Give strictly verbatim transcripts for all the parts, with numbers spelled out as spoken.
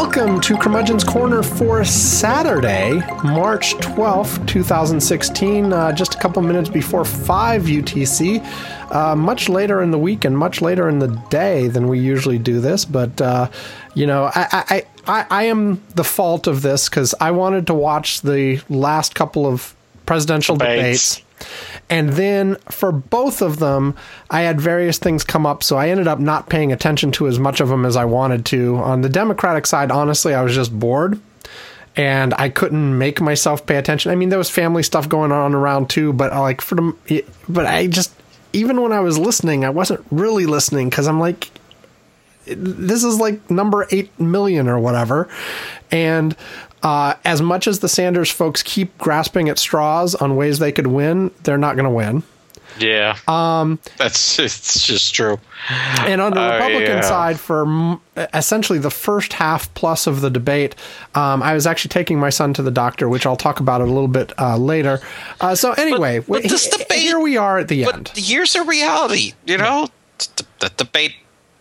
welcome to Curmudgeon's Corner for Saturday, March twelfth, twenty sixteen, uh, just a couple minutes before five U T C. Uh, much later in the week and much later in the day than we usually do this, but, uh, you know, I, I, I, I am the fault of this because I wanted to watch the last couple of presidential debates. debates. And then for both of them, I had various things come up, so I ended up not paying attention to as much of them as I wanted to. On the Democratic side, honestly, I was just bored, and I couldn't make myself pay attention. I mean, there was family stuff going on around too, but like for the, but I just, even when I was listening, I wasn't really listening because I'm like, this is like number eight million or whatever, and. Uh, as much as the Sanders folks keep grasping at straws on ways they could win, they're not going to win. Yeah, um, that's it's just true. And on the uh, Republican yeah. side, for m- essentially the first half plus of the debate, um, I was actually taking my son to the doctor, which I'll talk about a little bit uh, later. Uh, so anyway, but, but this he, debate, here we are at the but end. Here's the reality. You know, the, the debate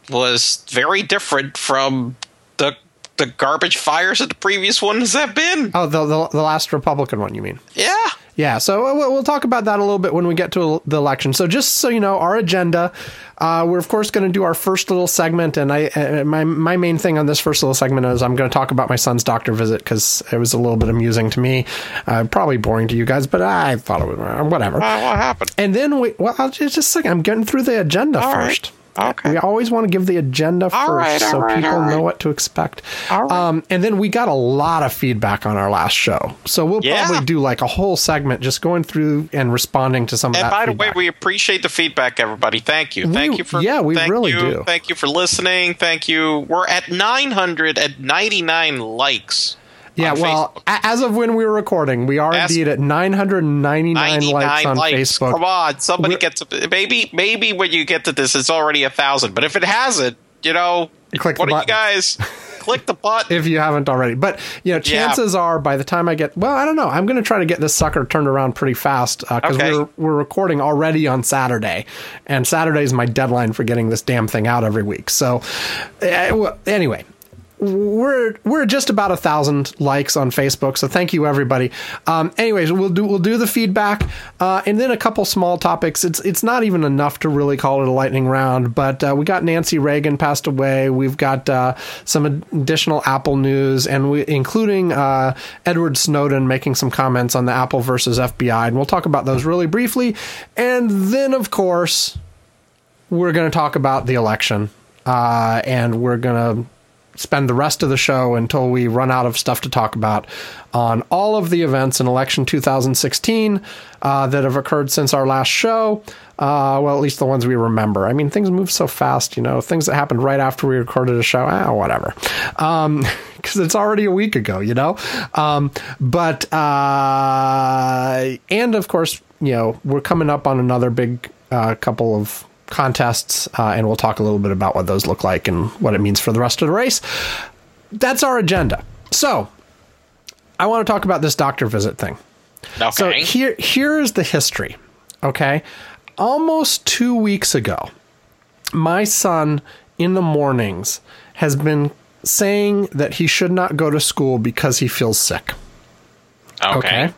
was very different from the. The garbage fires that the previous ones have been. Oh, the, the the last Republican one, you mean? Yeah. Yeah, so we'll, we'll talk about that a little bit when we get to the election. So just so you know, our agenda, uh, we're, of course, going to do our first little segment. And I, uh, my my main thing on this first little segment is I'm going to talk about my son's doctor visit because it was a little bit amusing to me. Uh, probably boring to you guys, but I thought it was uh, whatever. Uh, what happened? And then, we, well, I'll just, just a second. I'm getting through the agenda All first. Right. Okay. We always want to give the agenda all first right, so right, people right. know what to expect. All right. Um, and then we got a lot of feedback on our last show. So we'll yeah. probably do like a whole segment just going through and responding to some of and that by the feedback. way, we appreciate the feedback, everybody. Thank you. We, thank you for Yeah, we thank really you. do. Thank you for listening. Thank you. We're at nine hundred ninety-nine likes. Yeah, well, Facebook. as of when we were recording, we are As indeed at nine hundred ninety-nine likes on likes. Facebook. Come on, somebody We're, gets a, maybe maybe when you get to this, it's already a thousand. But if it hasn't, you know, click what the do you guys click the button if you haven't already? But you know, chances yeah. are by the time I get, well, I don't know. I'm going to try to get this sucker turned around pretty fast because uh, okay. we're we're recording already on Saturday, and Saturday is my deadline for getting this damn thing out every week. So uh, well, anyway. We're we're just about a thousand likes on Facebook, so thank you everybody. Um, anyways, we'll do we'll do the feedback, uh, and then a couple small topics. It's it's not even enough to really call it a lightning round, but uh, we got Nancy Reagan passed away. We've got uh, some additional Apple news, and we including uh, Edward Snowden making some comments on the Apple versus F B I, and we'll talk about those really briefly. And then, of course, we're going to talk about the election, uh, and we're going to spend the rest of the show until we run out of stuff to talk about on all of the events in election two thousand sixteen uh, that have occurred since our last show. Uh, well, at least the ones we remember. I mean, things move so fast, you know, things that happened right after we recorded a show, ah, whatever. Um, because it's already a week ago, you know? Um, but, uh, and of course, you know, we're coming up on another big uh, couple of contests, uh, and we'll talk a little bit about what those look like and what it means for the rest of the race. That's our agenda. So I want to talk about this doctor visit thing. Okay. So here, here is the history. Okay. Almost two weeks ago, my son in the mornings has been saying that he should not go to school because he feels sick. Okay. Okay.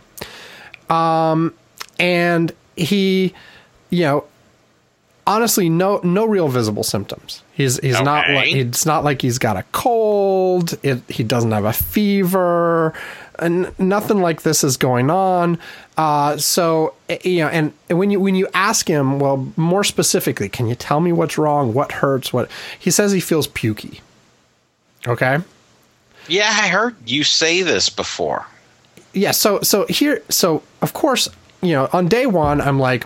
Um, and he, you know, honestly, no, no real visible symptoms. He's he's okay. not like it's not like he's got a cold. It, he doesn't have a fever, and nothing like this is going on. Uh, so you know, and when you when you ask him, well, more specifically, can you tell me what's wrong? What hurts? What he says he feels pukey. Okay. Yeah, I heard you say this before. Yeah. So so here, so of course, you know, on day one, I'm like,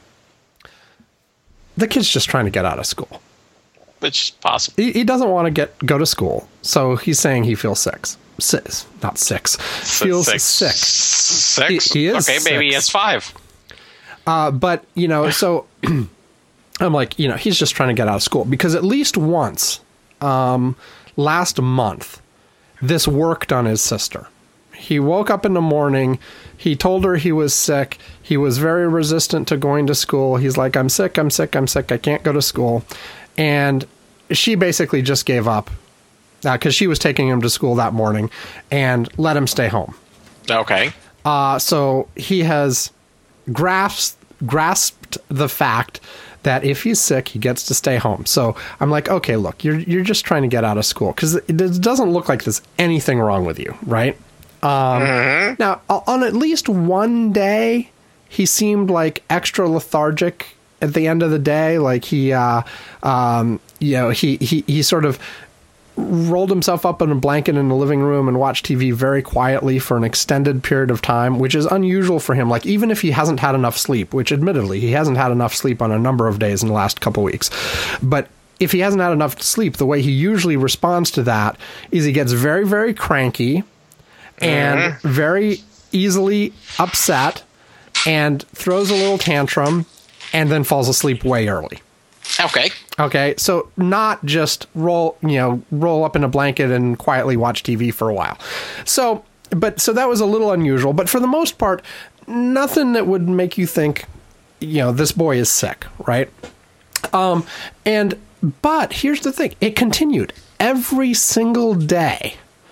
the kid's just trying to get out of school. Which is possible. He, he doesn't want to get go to school, so he's saying he feels sick. Six, not six. Feels six. sick. Six? He, he is okay, maybe six. it's five. Uh, but, you know, so I'm like, you know, he's just trying to get out of school. Because at least once um, last month, this worked on his sister. He woke up in the morning. He told her he was sick. He was very resistant to going to school. He's like, I'm sick, I'm sick, I'm sick. I can't go to school. And she basically just gave up because uh, she was taking him to school that morning and let him stay home. Okay. Uh, so he has grasped, grasped the fact that if he's sick, he gets to stay home. So I'm like, okay, look, you're you're just trying to get out of school because it, it doesn't look like there's anything wrong with you, right? Um, mm-hmm. Now, on at least one day, he seemed like extra lethargic at the end of the day. Like he, uh, um, you know, he, he, he sort of rolled himself up in a blanket in the living room and watched T V very quietly for an extended period of time, which is unusual for him. Like, even if he hasn't had enough sleep, which admittedly he hasn't had enough sleep on a number of days in the last couple weeks, but if he hasn't had enough sleep, the way he usually responds to that is he gets very, very cranky and mm-hmm. very easily upset and throws a little tantrum and then falls asleep way early. Okay. Okay. So not just roll, you know, roll up in a blanket and quietly watch T V for a while. So, but so that was a little unusual, but for the most part, nothing that would make you think, you know, this boy is sick, right? Um, and, but here's the thing. It continued every single day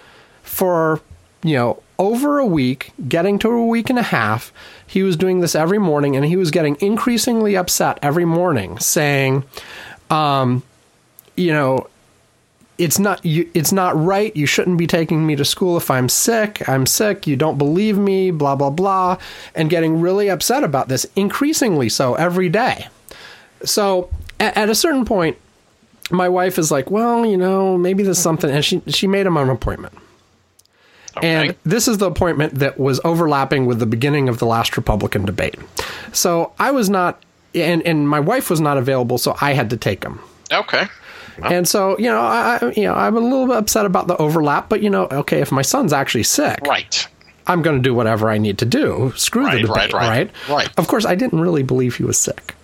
for, you know, over a week, getting to a week and a half. He was doing this every morning, and he was getting increasingly upset every morning, saying, um, you know, it's not you, it's not right. You shouldn't be taking me to school if I'm sick. I'm sick. You don't believe me, blah, blah, blah, and getting really upset about this, increasingly so every day. So at, at a certain point, my wife is like, well, you know, maybe there's something. And she, she made him an appointment. Okay. And this is the appointment that was overlapping with the beginning of the last Republican debate. So I was not, and, and my wife was not available, so I had to take him. Okay. Well. And so, you know, I, you know, I'm a little bit upset about the overlap, but, you know, okay, if my son's actually sick, right, I'm going to do whatever I need to do. Screw right, the debate, right, right, right? Right. Of course, I didn't really believe he was sick.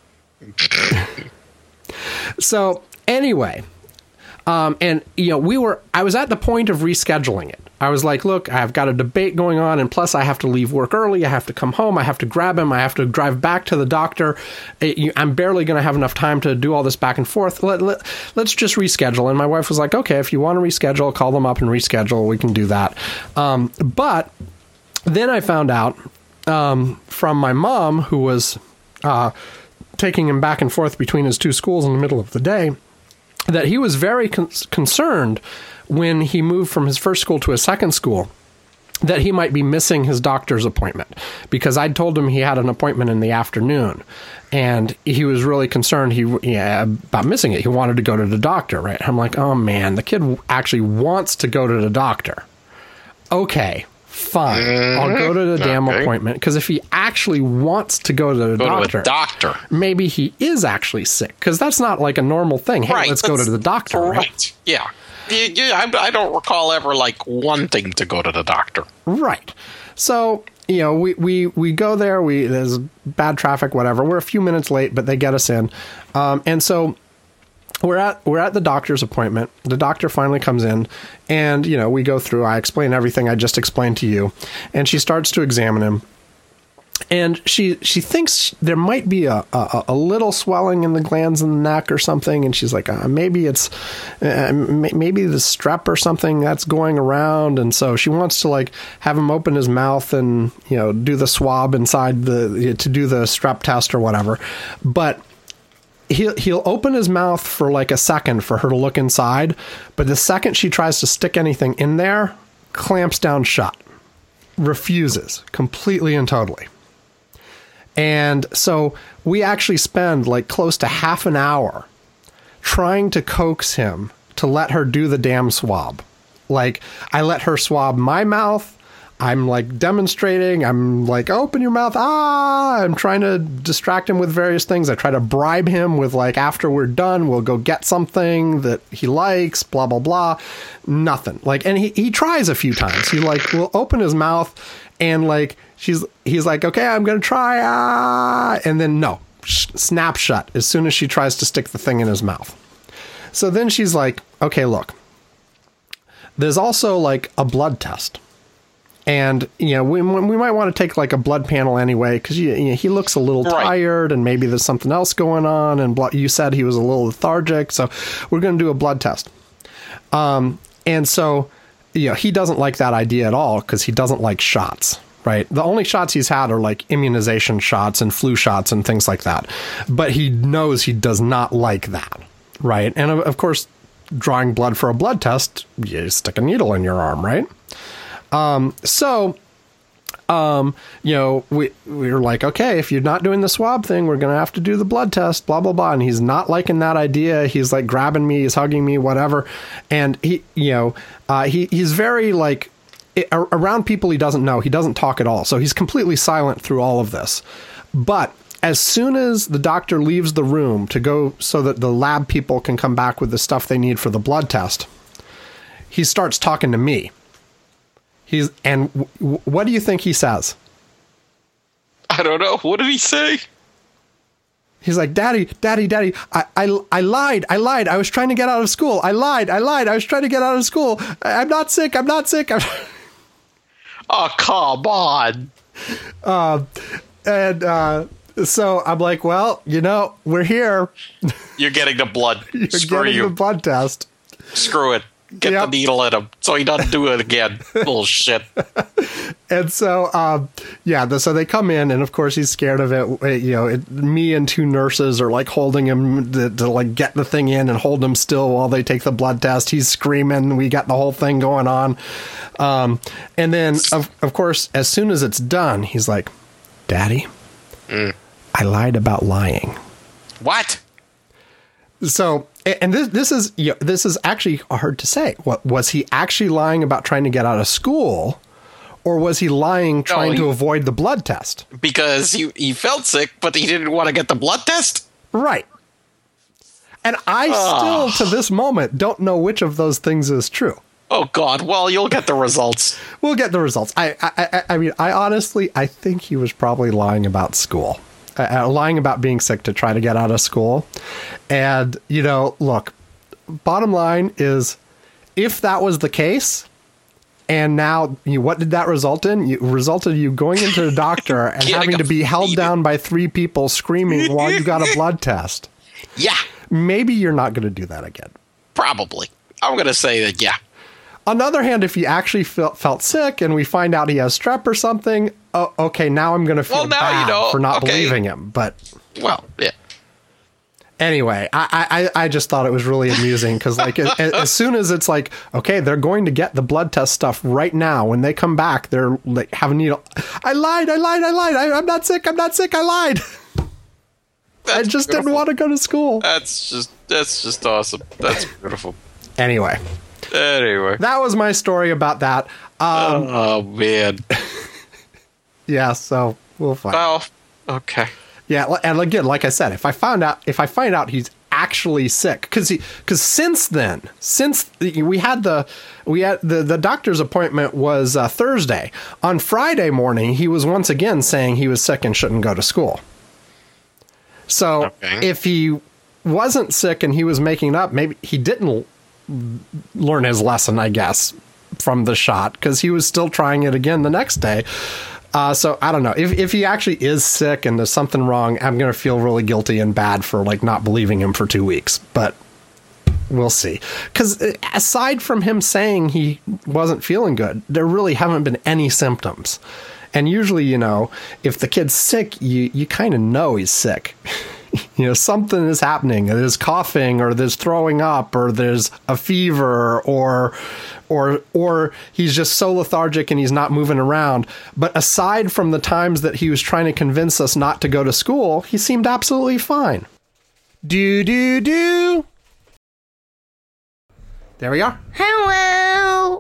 So anyway, um, and, you know, we were, I was at the point of rescheduling it. I was like, look, I've got a debate going on, and plus I have to leave work early. I have to come home. I have to grab him. I have to drive back to the doctor. I'm barely going to have enough time to do all this back and forth. Let, let, let's just reschedule. And my wife was like, okay, if you want to reschedule, call them up and reschedule. We can do that. Um, but then I found out um, from my mom, who was uh, taking him back and forth between his two schools in the middle of the day, that he was very con- concerned when he moved from his first school to his second school, that he might be missing his doctor's appointment, because I'd told him he had an appointment in the afternoon, and he was really concerned he yeah, about missing it. He wanted to go to the doctor, right? I'm like, oh man, the kid actually wants to go to the doctor. Okay, fine. Mm-hmm. I'll go to the damn okay. appointment, because if he actually wants to go to the go doctor, to a doctor, maybe he is actually sick, because that's not like a normal thing. Hey, right, let's go to the doctor, right? Right, yeah. Yeah, I don't recall ever, like, wanting to go to the doctor. Right. So, you know, we, we, we go there. We There's bad traffic, whatever. We're a few minutes late, but they get us in. Um, and so we're at we're at the doctor's appointment. The doctor finally comes in, and, you know, we go through. I explain everything I just explained to you. And she starts to examine him. And she she thinks there might be a, a, a little swelling in the glands in the neck or something. And she's like, uh, maybe it's uh, maybe the strep or something that's going around. And so she wants to, like, have him open his mouth and, you know, do the swab inside the to do the strep test or whatever. But he'll he'll open his mouth for like a second for her to look inside. But the second she tries to stick anything in there, clamps down shut, refuses completely and totally. And so we actually spend like close to half an hour trying to coax him to let her do the damn swab. Like, I let her swab my mouth. I'm like demonstrating. I'm like, open your mouth. Ah, I'm trying to distract him with various things. I try to bribe him with, like, after we're done, we'll go get something that he likes, blah, blah, blah. Nothing. Like, and he, he tries a few times. He like will open his mouth and like, she's, he's like, okay, I'm going to try. Ah, and then no, sh- snap shut as soon as she tries to stick the thing in his mouth. So then she's like, okay, look, there's also like a blood test. And, you know, we, we might want to take like a blood panel anyway, because you, you know, he looks a little right. tired and maybe there's something else going on. And blo- you said he was a little lethargic. So we're going to do a blood test. Um, and so, you know, he doesn't like that idea at all because he doesn't like shots, right? The only shots he's had are like immunization shots and flu shots and things like that. But he knows he does not like that, right? And of, of course, drawing blood for a blood test, you stick a needle in your arm, right? Um, so... Um, you know, we, we were like, okay, if you're not doing the swab thing, we're going to have to do the blood test, blah, blah, blah. And he's not liking that idea. He's like grabbing me, he's hugging me, whatever. And he, you know, uh, he, he's very like it, around people he doesn't know. He doesn't talk at all. So he's completely silent through all of this. But as soon as the doctor leaves the room to go so that the lab people can come back with the stuff they need for the blood test, he starts talking to me. He's and w- what do you think he says? I don't know. What did he say? He's like, Daddy, Daddy, Daddy, I, I, I lied. I lied. I was trying to get out of school. I lied. I lied. I was trying to get out of school. I, I'm not sick. I'm not sick. I'm oh, come on. Uh, and uh, so I'm like, well, you know, we're here. You're getting the blood. You're Screw getting you. the blood test. Screw it. Get yep. the needle in him so he doesn't do it again. Bullshit. And so, um, yeah, the, so they come in, and of course he's scared of it. You know, it, me and two nurses are like holding him to, to like get the thing in and hold him still while they take the blood test. He's screaming. We got the whole thing going on. Um, and then, of, of course, as soon as it's done, he's like, Daddy, mm. I lied about lying. What? So, and this this is you know, this is actually hard to say. What was he actually lying about trying to get out of school, or was he lying trying no, he, to avoid the blood test? Because he he felt sick, but he didn't want to get the blood test. Right. And I oh. still, to this moment, don't know which of those things is true. Oh God! Well, you'll get the results. We'll get the results. I I I, I mean, I honestly, I think he was probably lying about school. Uh, lying about being sick to try to get out of school. And, you know, look, bottom line is, if that was the case, and now you, what did that result in? You resulted you going into the doctor and having to be held down by three people screaming while you got a blood test. Yeah. Maybe you're not going to do that again. Probably. I'm going to say that, yeah. On the other hand, if he actually felt, felt sick and we find out he has strep or something, oh, okay, now I'm going to feel well, bad you know, for not okay. believing him. But well, yeah. Anyway, I I, I just thought it was really amusing because, like, as, as soon as it's like, okay, they're going to get the blood test stuff right now. When they come back, they're like, have a needle. I lied. I lied. I lied. I, I'm not sick. I'm not sick. I lied. I just beautiful. didn't want to go to school. That's just that's just awesome. That's beautiful. Anyway. Anyway, that was my story about that. Um, oh man. Yeah, so we'll find. Oh, okay. Yeah, and again, like I said, if I found out, if I find out he's actually sick, because he, because since then, since we had the, we had the the doctor's appointment was uh, Thursday. On Friday morning, he was once again saying he was sick and shouldn't go to school. So okay. if he wasn't sick and he was making up, maybe he didn't learn his lesson, I guess, from the shot, because he was still trying it again the next day. Uh, so I don't know if, if he actually is sick and there's something wrong, I'm going to feel really guilty and bad for like not believing him for two weeks, but we'll see. Because aside from him saying he wasn't feeling good, there really haven't been any symptoms. And usually, you know, if the kid's sick, you, you kind of know he's sick. You know, something is happening. There's coughing, or there's throwing up, or there's a fever, or or or he's just so lethargic and he's not moving around. But aside from the times that he was trying to convince us not to go to school, he seemed absolutely fine. Do do do. There we are. Hello.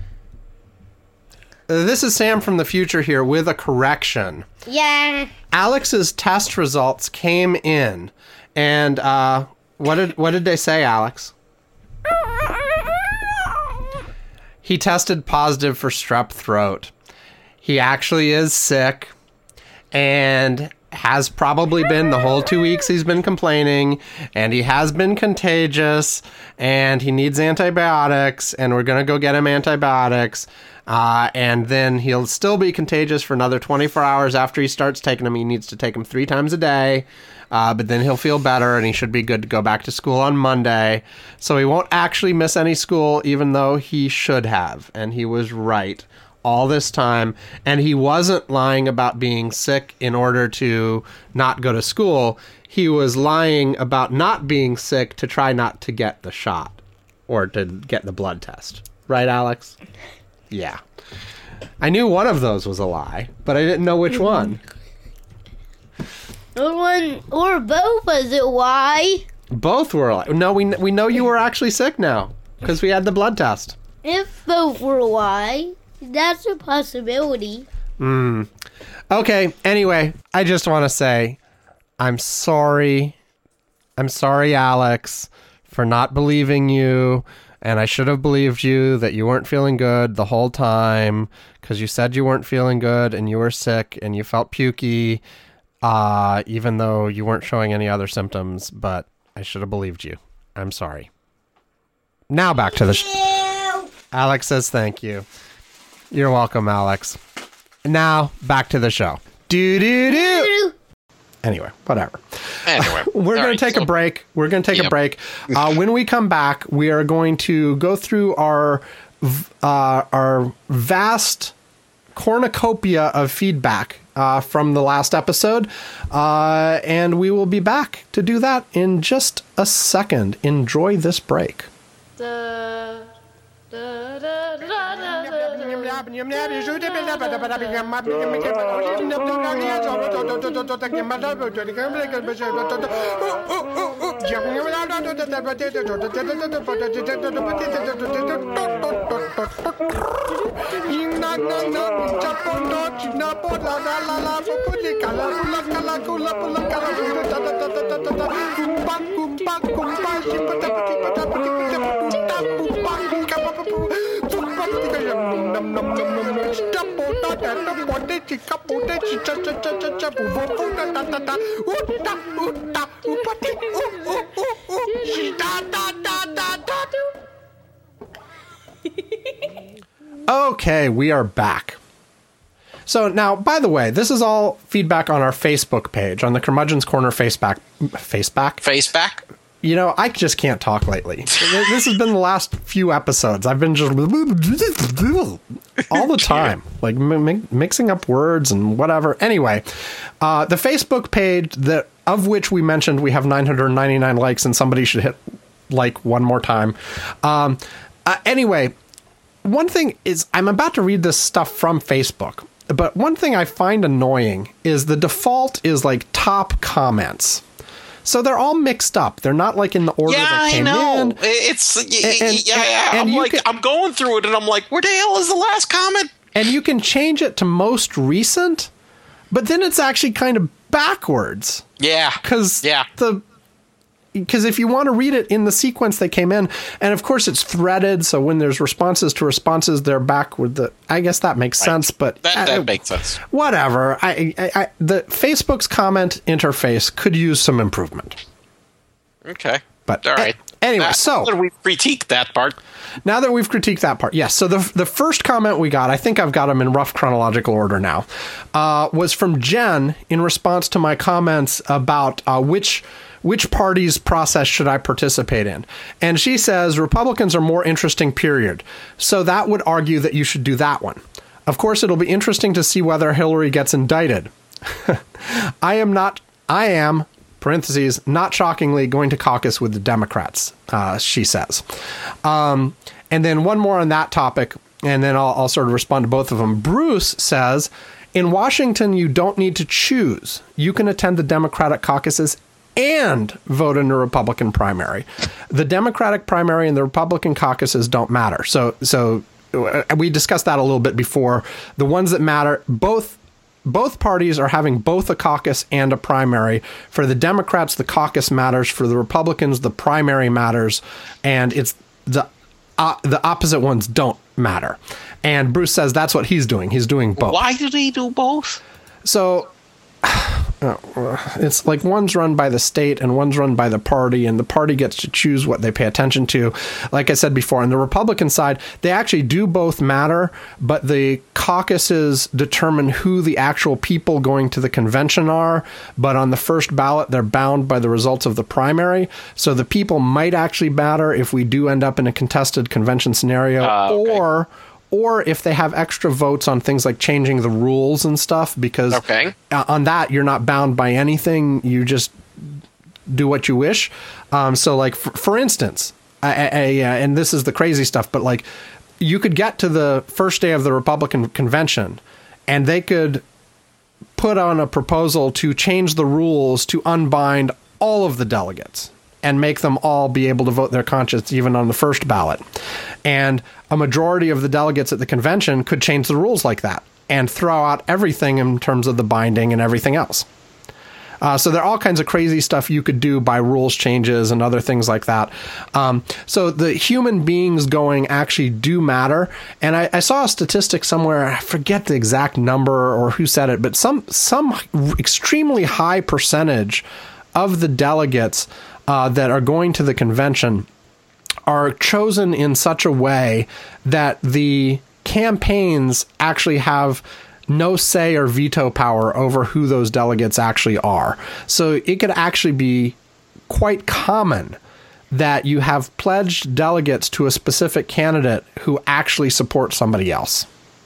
This is Sam from the future here with a correction. Yeah. Alex's test results came in, and uh, what did what did they say, Alex? He tested positive for strep throat. He actually is sick, and has probably been the whole two weeks he's been complaining, and he has been contagious, and he needs antibiotics, and we're going to go get him antibiotics, uh, and then he'll still be contagious for another twenty-four hours after he starts taking them. He needs to take them three times a day, uh, but then he'll feel better, and he should be good to go back to school on Monday. So he won't actually miss any school, even though he should have, and he was right all this time, and he wasn't lying about being sick in order to not go to school. He was lying about not being sick to try not to get the shot or to get the blood test. Right, Alex? Yeah. I knew one of those was a lie, but I didn't know which one. Or one, or both was it lie? Both were a lie. No, we we know you were actually sick now because we had the blood test. If both were a lie, that's a possibility. Hmm. Okay, anyway, I just want to say I'm sorry. I'm sorry, Alex, for not believing you. And I should have believed you that you weren't feeling good the whole time because you said you weren't feeling good and you were sick and you felt pukey, uh, even though you weren't showing any other symptoms. But I should have believed you. I'm sorry. Now back to the show. Alex says thank you. You're welcome, Alex. Now, back to the show. Do-do-do. Anyway, whatever. Anyway. We're going right, to take so, a break. We're going to take yep. a break. Uh, when we come back, we are going to go through our uh, our vast cornucopia of feedback uh, from the last episode. Uh, and we will be back to do that in just a second. Enjoy this break. The... Da, da, da, da, da, da. Okay, we are back. So now, by the way, this is all feedback on our Facebook page, on the Curmudgeon's Corner Faceback. Faceback? Faceback? You know, I just can't talk lately. This has been the last few episodes. I've been just all the time, like mi- mixing up words and whatever. Anyway, uh, the Facebook page that of which we mentioned we have nine hundred ninety-nine likes, and somebody should hit like one more time. Um, uh, anyway, one thing is I'm about to read this stuff from Facebook, but one thing I find annoying is the default is like top comments. So they're all mixed up. They're not like in the order yeah, they came I know. in. It's and, and, yeah, yeah. And I'm like can, I'm going through it and I'm like, where the hell is the last comment? And you can change it to most recent, but then it's actually kind of backwards. Yeah. Cuz yeah. the because if you want to read it in the sequence they came in, and of course it's threaded, so when there's responses to responses, they're backward. The I guess that makes right. sense, but that, that I, makes sense. Whatever. I, I, I the Facebook's comment interface could use some improvement. Okay, but all right. A, anyway, now, so now that we've critiqued that part. Now that we've critiqued that part, yes. So the the first comment we got, I think I've got them in rough chronological order now, uh, was from Jen in response to my comments about uh, which. Which party's process should I participate in? And she says, Republicans are more interesting, period. So that would argue that you should do that one. Of course, it'll be interesting to see whether Hillary gets indicted. I am not, I am, parentheses, not shockingly going to caucus with the Democrats, uh, she says. Um, and then one more on that topic, and then I'll, I'll sort of respond to both of them. Bruce says, in Washington, you don't need to choose. You can attend the Democratic caucuses and vote in the Republican primary. The Democratic primary and the Republican caucuses don't matter. So, so we discussed that a little bit before. The ones that matter, both both parties are having both a caucus and a primary. For the Democrats, the caucus matters. For the Republicans, the primary matters. And it's the uh, the opposite ones don't matter. And Bruce says that's what he's doing. He's doing both. Why did he do both? So uh, it's like one's run by the state and one's run by the party, and the party gets to choose what they pay attention to. Like I said before, on the Republican side, they actually do both matter, but the caucuses determine who the actual people going to the convention are. But on the first ballot, they're bound by the results of the primary. So the people might actually matter if we do end up in a contested convention scenario, uh, okay. or or if they have extra votes on things like changing the rules and stuff, because okay. on that, you're not bound by anything. You just do what you wish. Um, so, like, for, for instance, I, I, and this is the crazy stuff, but, like, you could get to the first day of the Republican convention, and they could put on a proposal to change the rules to unbind all of the delegates and make them all be able to vote their conscience even on the first ballot. And a majority of the delegates at the convention could change the rules like that and throw out everything in terms of the binding and everything else. Uh, so there are all kinds of crazy stuff you could do by rules changes and other things like that. Um, so the human beings going actually do matter. And I, I saw a statistic somewhere, I forget the exact number or who said it, but some some extremely high percentage of the delegates uh, that are going to the convention are chosen in such a way that the campaigns actually have no say or veto power over who those delegates actually are. So it could actually be quite common that you have pledged delegates to a specific candidate who actually support somebody else.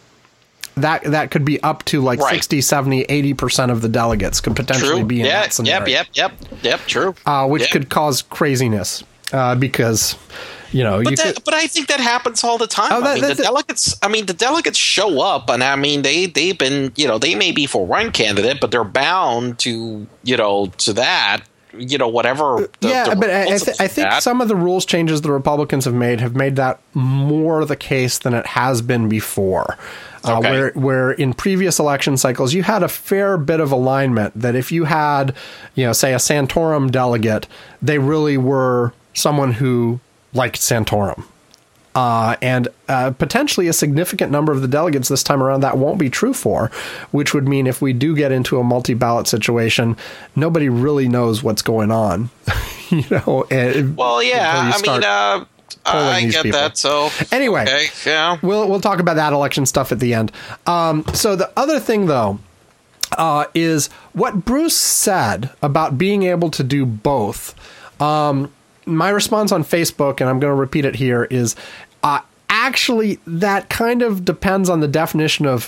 That that could be up to like right. sixty, seventy, eighty percent of the delegates could potentially true. be in yeah, that scenario. Yep, yep, yep, yep, true. Uh, which yep. could cause craziness uh, because... You know, but, you that, could, but I think that happens all the time. Oh, that, I mean, that, the that, delegates. I mean, the delegates show up, and I mean, they they've been, you know, they may be for one candidate, but they're bound to, you know, to that, you know, whatever. The, yeah, the but I, I, th- I think that. some of the rules changes the Republicans have made have made that more the case than it has been before. Uh, okay. Where, where in previous election cycles, you had a fair bit of alignment that if you had, you know, say a Santorum delegate, they really were someone who liked Santorum. Uh, and uh, potentially a significant number of the delegates this time around that won't be true for, which would mean if we do get into a multi-ballot situation, nobody really knows what's going on. you know. And, well, yeah, I mean, uh, I get people. that. So anyway, okay, yeah, we'll we'll talk about that election stuff at the end. Um, so the other thing, though, uh, is what Bruce said about being able to do both. Um, my response on Facebook, and I'm going to repeat it here, is uh, actually that kind of depends on the definition of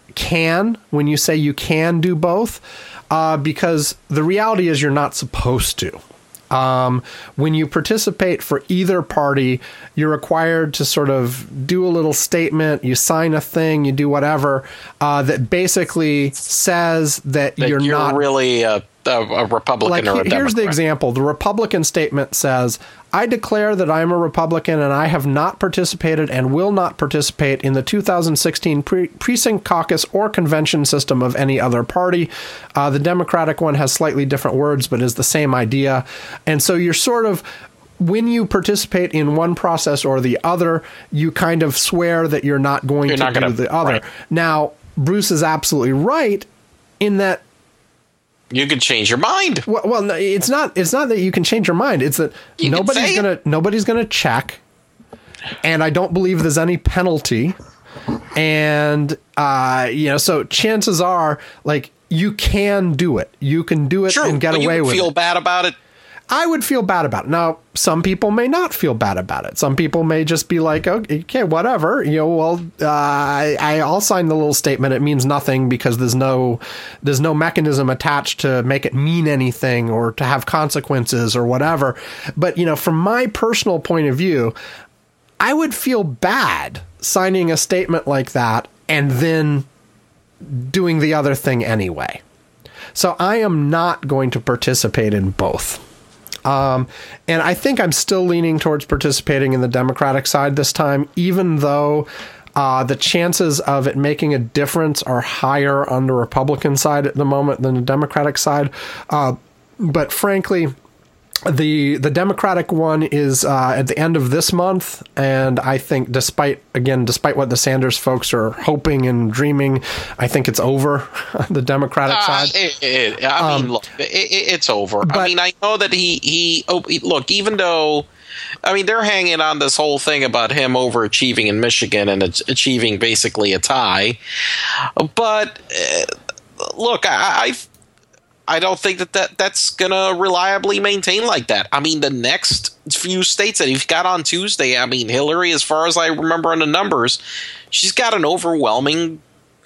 can, when you say you can do both, uh, because the reality is you're not supposed to. Um, when you participate for either party, you're required to sort of do a little statement, you sign a thing, you do whatever, uh, that basically says that, that you're, you're not really a, a, a Republican like, or a Democrat. Here's the example. The Republican statement says, I declare that I am a Republican and I have not participated and will not participate in the two thousand sixteen pre- precinct caucus or convention system of any other party. Uh, the Democratic one has slightly different words, but is the same idea. And so you're sort of, when you participate in one process or the other, you kind of swear that you're not going you're to not do gonna, the other. Right. Now, Bruce is absolutely right in that you can change your mind. Well, well no, it's not. It's not that you can change your mind. It's that you nobody's gonna nobody's gonna check, and I don't believe there's any penalty. And uh, you know, so chances are, like, you can do it. You can do it True, and get but away you with it. Feel bad about it. I would feel bad about it. Now, some people may not feel bad about it. Some people may just be like, okay, whatever. You know, well, uh, I, I'll sign the little statement. It means nothing because there's no there's no mechanism attached to make it mean anything or to have consequences or whatever. But, you know, from my personal point of view, I would feel bad signing a statement like that and then doing the other thing anyway. So I am not going to participate in both. Um, and I think I'm still leaning towards participating in the Democratic side this time, even though uh, the chances of it making a difference are higher on the Republican side at the moment than the Democratic side. Uh, but frankly, The the Democratic one is uh, at the end of this month, and I think despite, again, despite what the Sanders folks are hoping and dreaming, I think it's over on the Democratic uh, side. It, it, I um, mean, look, it, it's over. But, I mean, I know that he, he oh, look, even though, I mean, they're hanging on this whole thing about him overachieving in Michigan and achieving basically a tie. But, uh, look, I, I I don't think that, that that's going to reliably maintain like that. I mean, the next few states that he's got on Tuesday, I mean, Hillary, as far as I remember on the numbers, she's got an overwhelming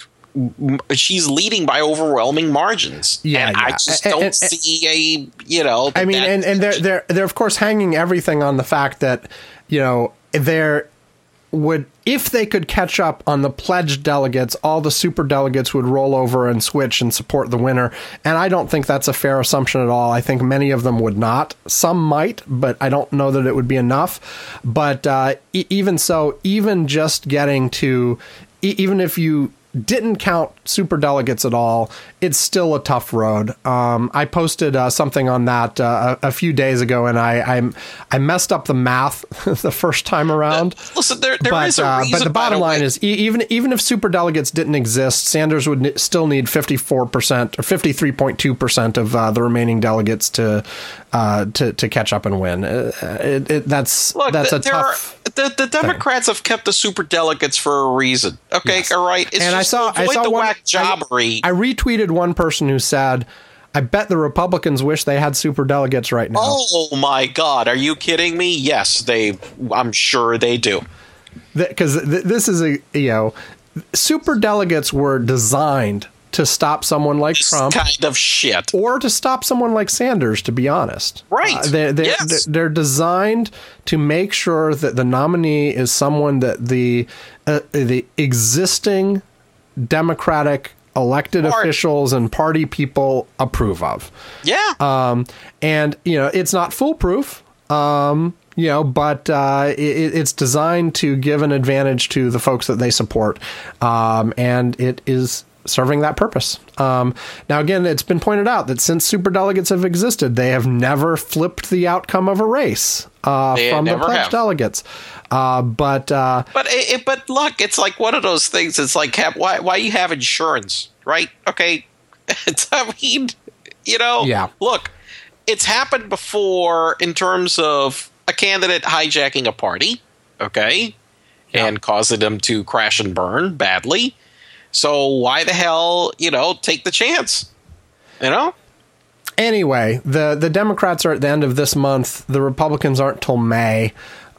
– she's leading by overwhelming margins. Yeah, and yeah. I just and, don't and, see a, you know – I mean, and, and they're, they're, they're, of course, hanging everything on the fact that, you know, they're – would if they could catch up on the pledged delegates, all the super delegates would roll over and switch and support the winner. And I don't think that's a fair assumption at all. I think many of them would not. Some might, but I don't know that it would be enough. But uh, e- even so, even just getting to, e- even if you didn't count super delegates at all, it's still a tough road. Um, I posted uh, something on that uh, a, a few days ago, and I I, I messed up the math the first time around. Uh, listen, there, there but, is a uh, reason. But the bottom line way. is, e- even even if super delegates didn't exist, Sanders would n- still need fifty-four percent or fifty-three point two percent of uh, the remaining delegates to uh, to to catch up and win. Uh, it, it, that's Look, that's the, a tough. Are, the the Democrats thing. have kept the super delegates for a reason. Okay, yes. all right. It's and just I saw avoid I saw the one, whack jobbery. I, I retweeted one person who said, I bet the Republicans wish they had super delegates right now. Oh my God. Are you kidding me? Yes, they, I'm sure they do. Because th- th- this is a, you know, super delegates were designed to stop someone like this Trump kind of shit, or to stop someone like Sanders, to be honest. Right. Uh, they're, they're, yes. they're designed to make sure that the nominee is someone that the, uh, the existing Democratic elected Part. officials and party people approve of. Yeah. Um, and, you know, it's not foolproof, um, you know, but uh, it, it's designed to give an advantage to the folks that they support. Um, and it is serving that purpose. Um, now, again, it's been pointed out that since superdelegates have existed, they have never flipped the outcome of a race uh, from the pledged have. delegates. Uh, but uh, but it, but look, it's like one of those things. It's like have, why why you have insurance, right? Okay, it's, I mean, you know, yeah. Look, it's happened before in terms of a candidate hijacking a party, okay, yeah. and causing them to crash and burn badly. So why the hell, you know, take the chance, you know? Anyway, the the Democrats are at the end of this month. The Republicans aren't till May.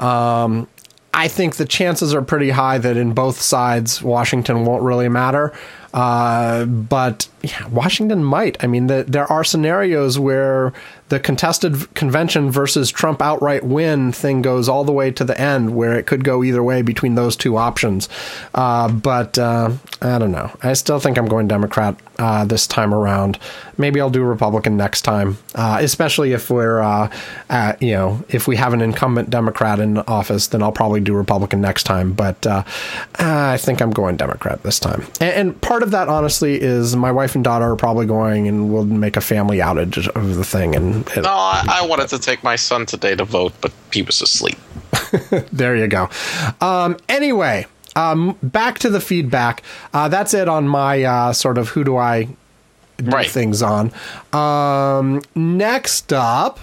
Um, I think the chances are pretty high that in both sides, Washington won't really matter. Uh, but yeah, Washington might. I mean, the, there are scenarios where the contested convention versus Trump outright win thing goes all the way to the end, where it could go either way between those two options. Uh, but uh, I don't know. I still think I'm going Democrat uh, this time around. Maybe I'll do Republican next time, uh, especially if we're, uh, at, you know, if we have an incumbent Democrat in office, then I'll probably do Republican next time. But uh, I think I'm going Democrat this time. And, and part of that, honestly, is my wife and daughter are probably going, and we'll make a family outage of the thing. And it, no, I, I wanted to take my son today to vote, but he was asleep. There you go. Um, anyway, um, back to the feedback. Uh, that's it on my uh, sort of who do I do right. things on. Um, next up,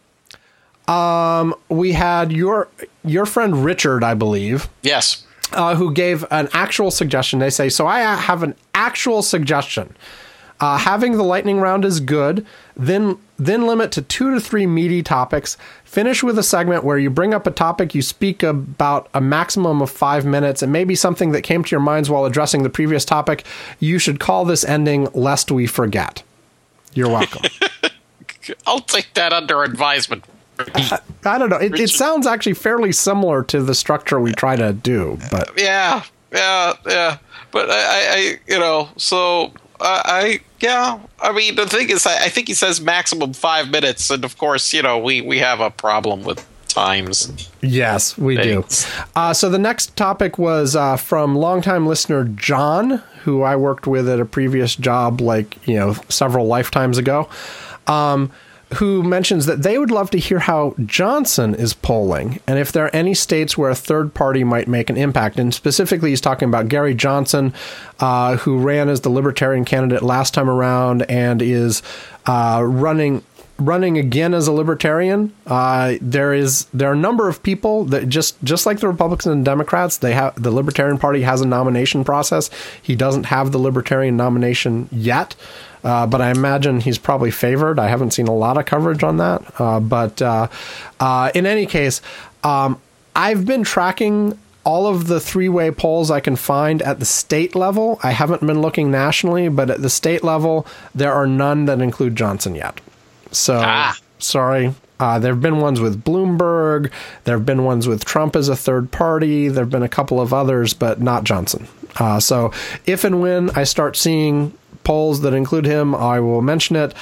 um, we had your your friend Richard, I believe. Yes. Uh, who gave an actual suggestion. They say, so I have an actual suggestion. Uh, having the lightning round is good. Then then limit to two to three meaty topics. Finish with a segment where you bring up a topic you speak about a maximum of five minutes and maybe something that came to your minds while addressing the previous topic. You should call this ending Lest We Forget. You're welcome. I'll take that under advisement. I, I don't know. It, it sounds actually fairly similar to the structure we try to do, but yeah, yeah, yeah. But I, I you know, so uh, I, yeah. I mean, the thing is, I, I think he says maximum five minutes, and of course, you know, we we have a problem with times. Yes, we things. do. Uh, so the next topic was uh, from longtime listener John, who I worked with at a previous job, like you know, several lifetimes ago. Um, who mentions that they would love to hear how Johnson is polling and if there are any states where a third party might make an impact. And specifically, he's talking about Gary Johnson, uh, who ran as the Libertarian candidate last time around and is uh, running running again as a Libertarian. Uh, there is there are a number of people that just just like the Republicans and Democrats, they have the Libertarian Party has a nomination process. He doesn't have the Libertarian nomination yet. Uh, but I imagine he's probably favored. I haven't seen a lot of coverage on that. Uh, but uh, uh, in any case, um, I've been tracking all of the three-way polls I can find at the state level. I haven't been looking nationally, but at the state level, there are none that include Johnson yet. So, ah. sorry. Uh, there have been ones with Bloomberg. There have been ones with Trump as a third party. There have been a couple of others, but not Johnson. Uh, so if and when I start seeing polls that include him, I will mention it.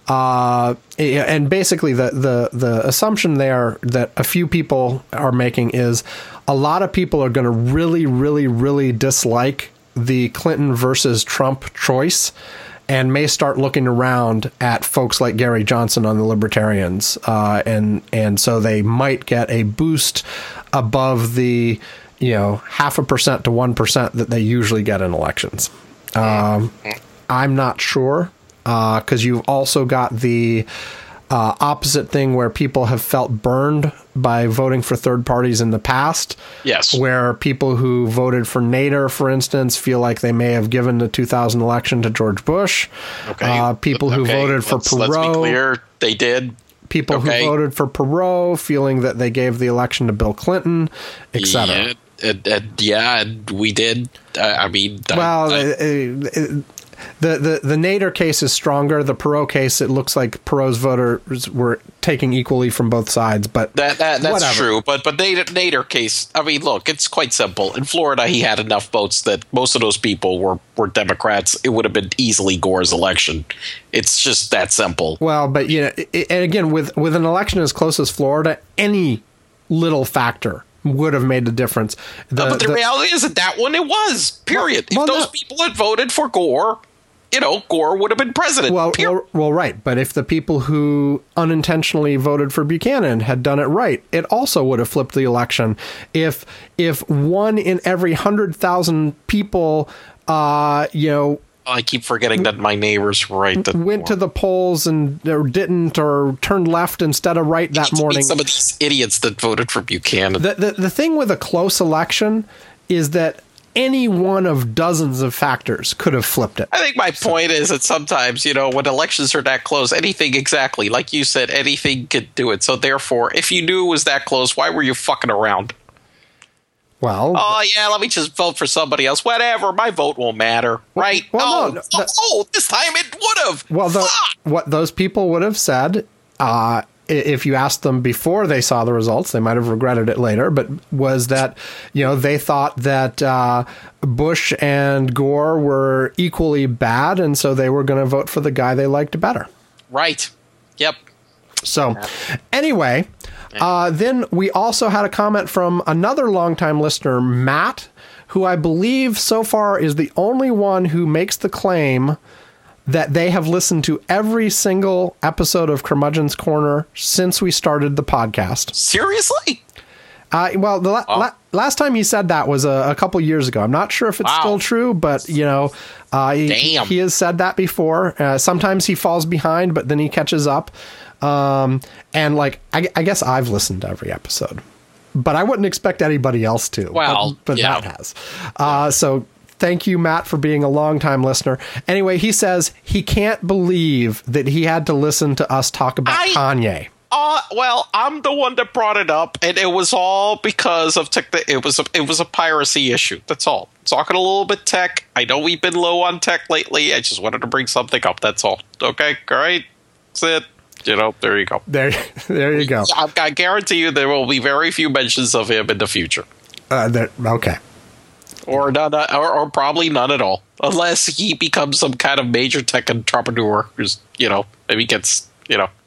Uh, and basically the, the, the assumption there that a few people are making is a lot of people are going to really, really, really dislike the Clinton versus Trump choice and may start looking around at folks like Gary Johnson on the Libertarians. Uh, and, and so they might get a boost above the, you know, half a percent to one percent that they usually get in elections. Um, I'm not sure, because uh, you've also got the uh, opposite thing where people have felt burned by voting for third parties in the past. Yes. Where people who voted for Nader, for instance, feel like they may have given the two thousand election to George Bush. Okay. Uh, people who okay. voted for let's, Perot. Let's be clear, they did. People okay. who voted for Perot feeling that they gave the election to Bill Clinton, et cetera. Yeah, uh, uh, yeah we did. Uh, I mean... Well... I, I, uh, uh, The, the the Nader case is stronger. The Perot case, it looks like Perot's voters were taking equally from both sides. But that, that that's whatever. true. But but Nader, Nader case, I mean, look, it's quite simple. In Florida, he had enough votes that most of those people were, were Democrats. It would have been easily Gore's election. It's just that simple. Well, but you know, it, and again, with with an election as close as Florida, any little factor would have made a difference. The, no, but the, the reality is that that one it was, period. Well, if well, those no. people had voted for Gore, you know, Gore would have been president. Well, well, well, right. But if the people who unintentionally voted for Buchanan had done it right, it also would have flipped the election. If if one in every one hundred thousand people, uh, you know, I keep forgetting that my neighbors were right. That went to the polls and or didn't or turned left instead of right that morning. Some of these idiots that voted for Buchanan. The, the, the thing with a close election is that any one of dozens of factors could have flipped it. I think my point is that sometimes, you know, when elections are that close, anything exactly, like you said, anything could do it. So therefore, if you knew it was that close, why were you fucking around? Well, oh yeah, let me just vote for somebody else. Whatever, my vote won't matter, right? Well, oh, no, oh, oh, this time it would have. Well, the, what those people would have said, uh, if you asked them before they saw the results, they might have regretted it later, but was that, you know, they thought that uh, Bush and Gore were equally bad, and so they were going to vote for the guy they liked better. Right. Yep. So, anyway, uh, then we also had a comment from another longtime listener, Matt, who I believe so far is the only one who makes the claim that they have listened to every single episode of Curmudgeon's Corner since we started the podcast. Seriously? Uh, well, the la- oh. la- last time he said that was a, a couple years ago. I'm not sure if it's wow. still true, but, you know, uh, he, Damn. he has said that before. Uh, sometimes he falls behind, but then he catches up. Um, and, like, I, I guess I've listened to every episode. But I wouldn't expect anybody else to. Well, but, but yeah. Matt has. Uh, so... Thank you, Matt, for being a longtime listener. Anyway, he says he can't believe that he had to listen to us talk about I, Kanye. Uh, well, I'm the one that brought it up, and it was all because of tech. It was a, it was a piracy issue. That's all. Talking a little bit tech. I know we've been low on tech lately. I just wanted to bring something up. That's all. Okay, all right. That's it. You know, there you go. There, there you go. I, I guarantee you there will be very few mentions of him in the future. Uh, there, okay. Or none, or, or probably none at all, unless he becomes some kind of major tech entrepreneur who's, you know, maybe gets, you know,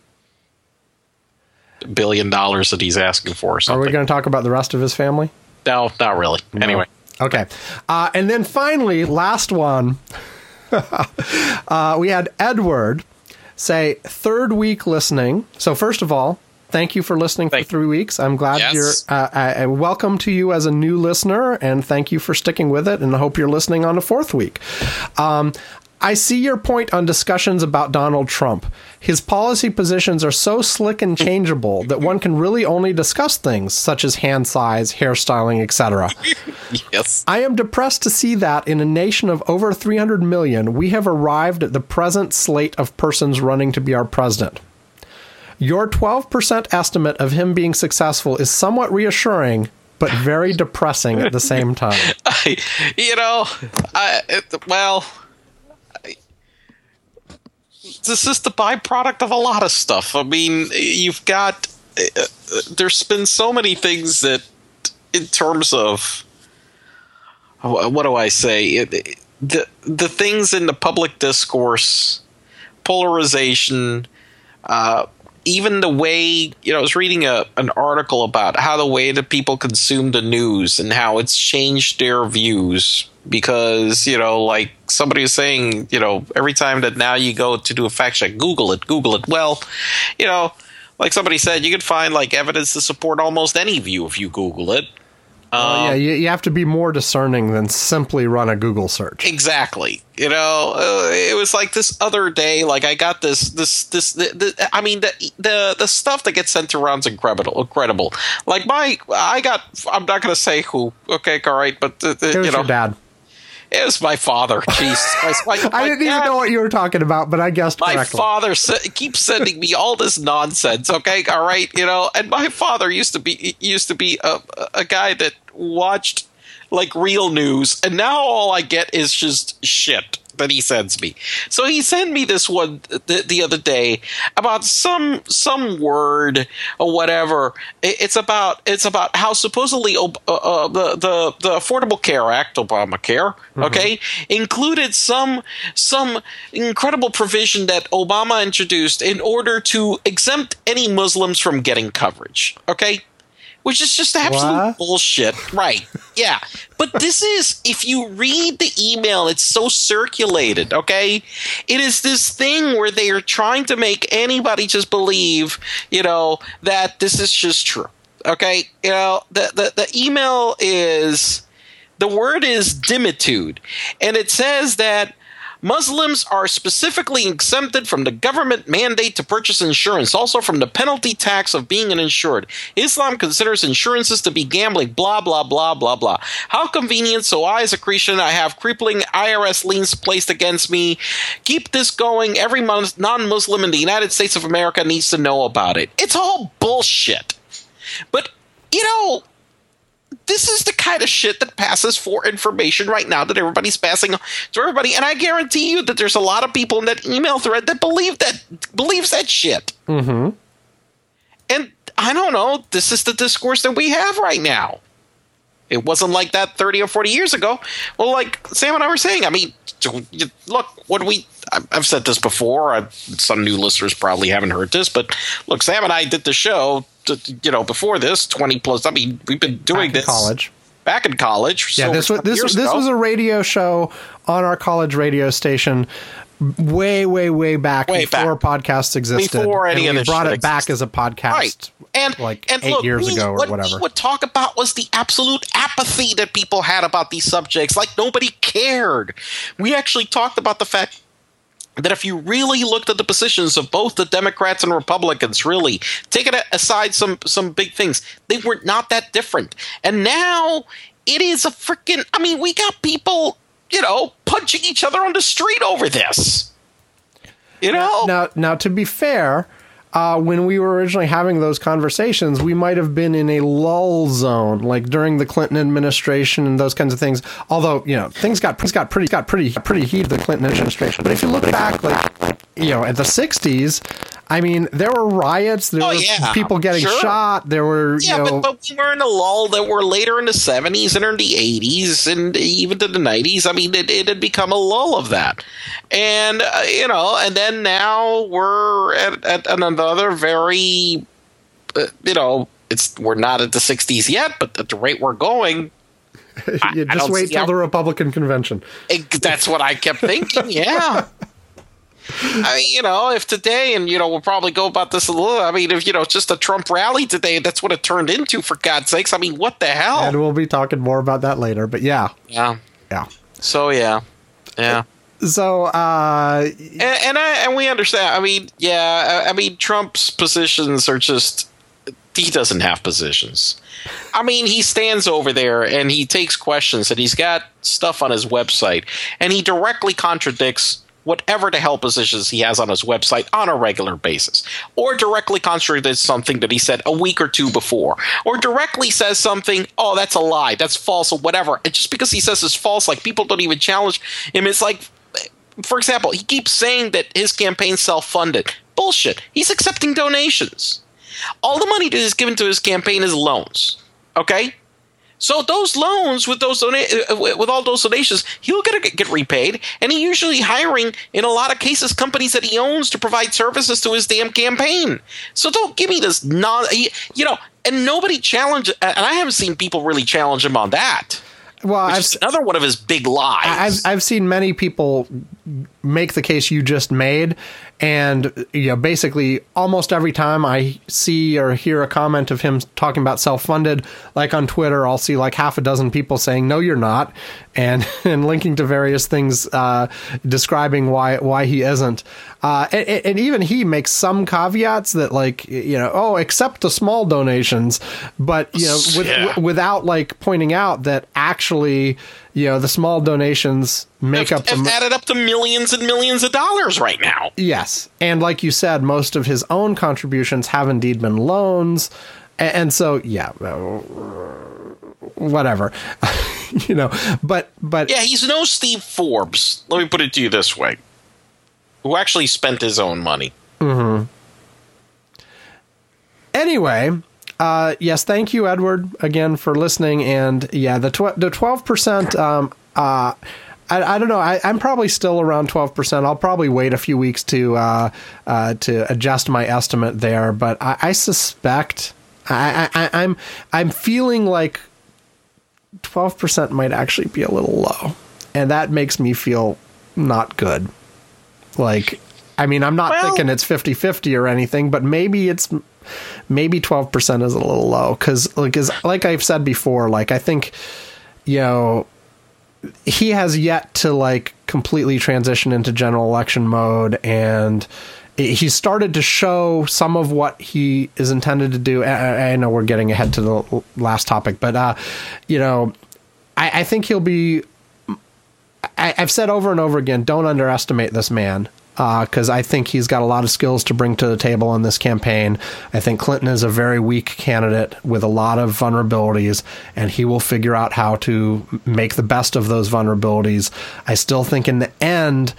a billion dollars that he's asking for or something. Are we going to talk about the rest of his family? No, not really. No. Anyway. Okay. Uh, and then finally, last one, uh, we had Edward, say third week listening. So first of all, thank you for listening thank for three weeks. I'm glad yes. you're. Uh, I, I welcome to you as a new listener, and thank you for sticking with it. And I hope you're listening on the fourth week. Um, I see your point on discussions about Donald Trump. His policy positions are so slick and changeable that one can really only discuss things such as hand size, hairstyling, et cetera. Yes. I am depressed to see that in a nation of over three hundred million, we have arrived at the present slate of persons running to be our president. Your twelve percent estimate of him being successful is somewhat reassuring, but very depressing at the same time. I, you know, I, it, well... This is the byproduct of a lot of stuff. I mean, you've got uh, there's been so many things that, in terms of what do I say, it, the the things in the public discourse, polarization, uh, even the way, you know, I was reading a an article about how the way that people consume the news and how it's changed their views. Because, you know, like somebody was saying, you know, every time that now you go to do a fact check, Google it, Google it. Well, you know, like somebody said, you can find like evidence to support almost any view if you Google it. Um, uh, yeah, you, you have to be more discerning than simply run a Google search. Exactly. You know, uh, it was like this other day, like I got this, this, this, the, the, I mean, the, the, the stuff that gets sent around is incredible, incredible. Like my, I got, I'm not going to say who, okay, all right, but, the, the, it was you know. your dad. It was my father. Jesus Christ. My, my I didn't dad, even know what you were talking about, but I guessed my correctly. My father se- keeps sending me all this nonsense, okay? All right, you know, and my father used to be used to be a, a guy that watched, like, real news, and now all I get is just shit that he sends me. So he sent me this one the, the other day about some some word or whatever. It's about it's about how supposedly uh, uh, the the the Affordable Care Act, Obamacare, mm-hmm. okay, included some some incredible provision that Obama introduced in order to exempt any Muslims from getting coverage. Okay. Which is just absolute what? bullshit. Right. Yeah. But this is, if you read the email, it's so circulated, okay? It is this thing where they are trying to make anybody just believe, you know, that this is just true. Okay? You know, the, the, the email is, the word is dimitude. And it says that Muslims are specifically exempted from the government mandate to purchase insurance, also from the penalty tax of being an insured. Islam considers insurances to be gambling, blah, blah, blah, blah, blah. How convenient, so I, as a Christian, I have crippling I R S liens placed against me. Keep this going. Every non-Muslim in the United States of America needs to know about it. It's all bullshit. But, you know, this is the kind of shit that passes for information right now that everybody's passing to everybody. And I guarantee you that there's a lot of people in that email thread that believe that believes that shit. Mm-hmm. And I don't know. This is the discourse that we have right now. It wasn't like that thirty or forty years ago. Well, like Sam and I were saying, I mean, look, what do we, I've said this before. I, some new listeners probably haven't heard this, but look, Sam and I did the show, to, you know, before this, twenty plus, I mean, we've been doing back this. In college. Back in college. Yeah, so this was, this, this ago. was a radio show on our college radio station way, way, way back way before back. podcasts existed. Before any and of we this brought it existed. back as a podcast. Right. And, like and eight look, years we, ago or what whatever. What we would talk about was the absolute apathy that people had about these subjects. Like nobody cared. We actually talked about the fact that if you really looked at the positions of both the Democrats and Republicans, really, taking aside some, some big things, they were not that different. And now it is a freaking, I mean, we got people, you know, punching each other on the street over this. You know? Now, now, now to be fair, Uh, when we were originally having those conversations, we might have been in a lull zone, like during the Clinton administration and those kinds of things. Although, you know, things got things got pretty got pretty pretty heated the Clinton administration. But if you look back, like, you know, at the sixties, I mean, there were riots, there oh, were yeah. people getting sure. shot, there were, yeah, you know, but, but we were in a lull that were later in the seventies and in the eighties and even to the nineties. I mean, it, it had become a lull of that. And, uh, you know, and then now we're at, at another very, uh, you know, it's we're not at the sixties yet, but at the rate we're going, you just wait till how, the Republican convention. It, that's what I kept thinking, yeah. I mean, you know, if today, and, you know, we'll probably go about this a little, I mean, if, you know, just a Trump rally today, that's what it turned into, for God's sakes. I mean, what the hell? And we'll be talking more about that later, but yeah. Yeah. Yeah. So, yeah. Yeah. So, uh... And, and, I, and we understand, I mean, yeah, I, I mean, Trump's positions are just, he doesn't have positions. I mean, he stands over there and he takes questions and he's got stuff on his website and he directly contradicts whatever the hell positions he has on his website on a regular basis, or directly contradicts something that he said a week or two before, or directly says something, oh, that's a lie, that's false, or whatever. And just because he says it's false, like, people don't even challenge him. It's like, for example, he keeps saying that his campaign's self-funded. Bullshit. He's accepting donations. All the money that is given to his campaign is loans. Okay? So those loans, with those dona- with all those donations, he'll get get repaid, and he usually hiring, in a lot of cases, companies that he owns to provide services to his damn campaign. So don't give me this non, you know, and nobody challenge, and I haven't seen people really challenge him on that. Well, which I've, is another one of his big lies. I've I've seen many people make the case you just made, and, you know, basically almost every time I see or hear a comment of him talking about self-funded, like on Twitter, I'll see like half a dozen people saying, no, you're not, and and linking to various things uh, describing why why he isn't. Uh, and, and even he makes some caveats that, like, you know, oh, accept the small donations, but, you know, with, yeah. w- without like pointing out that actually, you know, the small donations make have, up have the, added up to millions and millions of dollars right now. Yes, and like you said, most of his own contributions have indeed been loans, and, and so yeah, whatever, you know. But but yeah, he's no Steve Forbes. Let me put it to you this way: who actually spent his own money. Mm-hmm. Anyway. Uh, yes, thank you, Edward, again for listening. And yeah, the tw- the twelve percent. Um, uh, I, I don't know. I, I'm probably still around twelve percent. I'll probably wait a few weeks to uh, uh, to adjust my estimate there. But I, I suspect I, I, I'm I'm feeling like twelve percent might actually be a little low, and that makes me feel not good. Like, I mean, I'm not well, thinking it's fifty-fifty or anything, but maybe it's. Maybe twelve percent is a little low because, like, like I've said before, like, I think, you know, he has yet to, like, completely transition into general election mode, and he started to show some of what he is intended to do. I, I know we're getting ahead to the last topic, but, uh, you know, I, I think he'll be, I, I've said over and over again, don't underestimate this man. Because uh, I think he's got a lot of skills to bring to the table in this campaign. I think Clinton is a very weak candidate with a lot of vulnerabilities, and he will figure out how to make the best of those vulnerabilities. I still think in the end,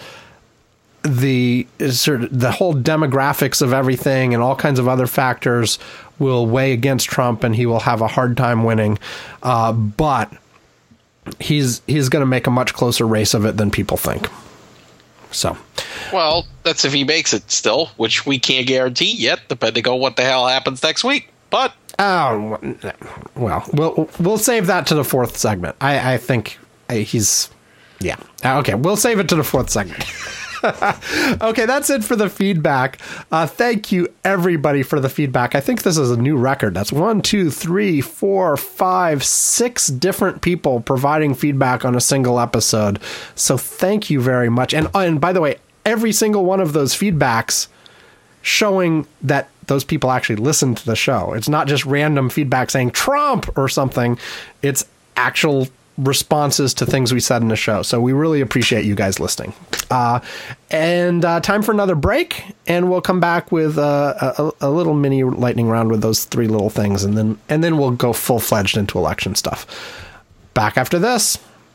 the sort of the whole demographics of everything and all kinds of other factors will weigh against Trump, and he will have a hard time winning. Uh, but he's he's going to make a much closer race of it than people think. So, well, that's if he makes it still, which we can't guarantee yet, depending on what the hell happens next week. But oh, well, we'll we'll save that to the fourth segment. I, I think he's yeah. Okay, we'll save it to the fourth segment. Okay, that's it for the feedback. Uh, thank you, everybody, for the feedback. I think this is a new record. That's one, two, three, four, five, six different people providing feedback on a single episode. So thank you very much. And and by the way, every single one of those feedbacks showing that those people actually listen to the show. It's not just random feedback saying Trump or something. It's actual responses to things we said in the show. So we really appreciate you guys listening. Uh, and uh, time for another break, and we'll come back with uh, a, a little mini lightning round with those three little things, and then and then we'll go full-fledged into election stuff. Back after this.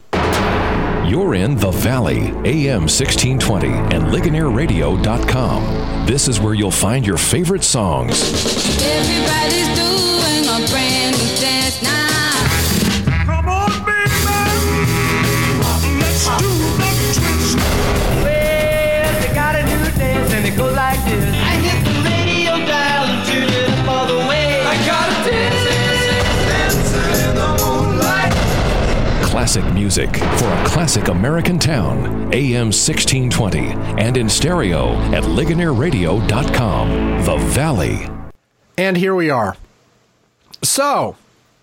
You're in the Valley, A M sixteen twenty and Ligonier Radio dot com. This is where you'll find your favorite songs. Everybody's doing a brand new dance now. Go like this. I hit the radio dial and tune it up all the way. I gotta dance, dance, dance in the moonlight. classic music for a classic American town. A M sixteen twenty and in stereo at Ligonier Radio dot com. The Valley. And here we are. So,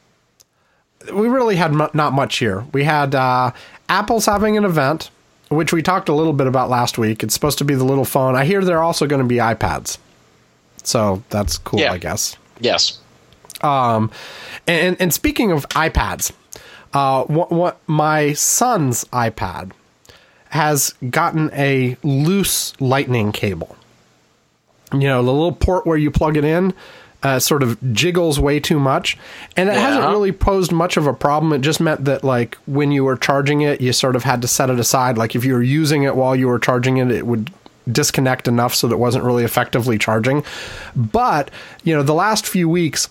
we really had m- not much here. We had uh, Apple's having an event, which we talked a little bit about last week. It's supposed to be the little phone. I hear they're also going to be iPads. So, that's cool, yeah. I guess. Yes. Um, and, and speaking of iPads, uh, what, what my son's iPad has gotten a loose lightning cable. You know, the little port where you plug it in uh, sort of jiggles way too much. And it yeah. hasn't really posed much of a problem. It just meant that, like, when you were charging it, you sort of had to set it aside. Like, if you were using it while you were charging it, it would disconnect enough so that it wasn't really effectively charging. But, you know, the last few weeks,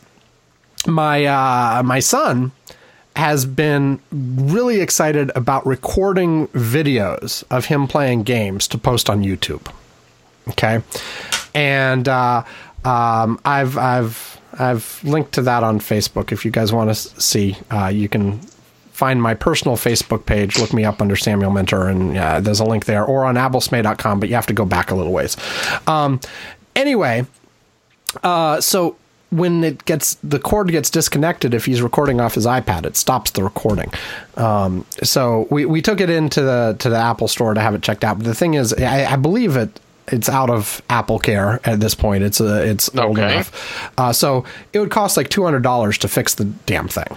my uh, my son has been really excited about recording videos of him playing games to post on YouTube. Okay, and uh, um, I've I've I've linked to that on Facebook. If you guys want to see, uh, you can find my personal Facebook page. Look me up under Samuel Minter, and uh, there's a link there, or on abelsmay dot com. But you have to go back a little ways. Um, anyway, uh, so. When it gets the cord gets disconnected, if he's recording off his iPad, it stops the recording. Um, so we, we took it into the to the Apple store to have it checked out. But the thing is, I, I believe it it's out of Apple Care at this point. It's a, it's okay. old enough. Uh, so it would cost like two hundred dollars to fix the damn thing.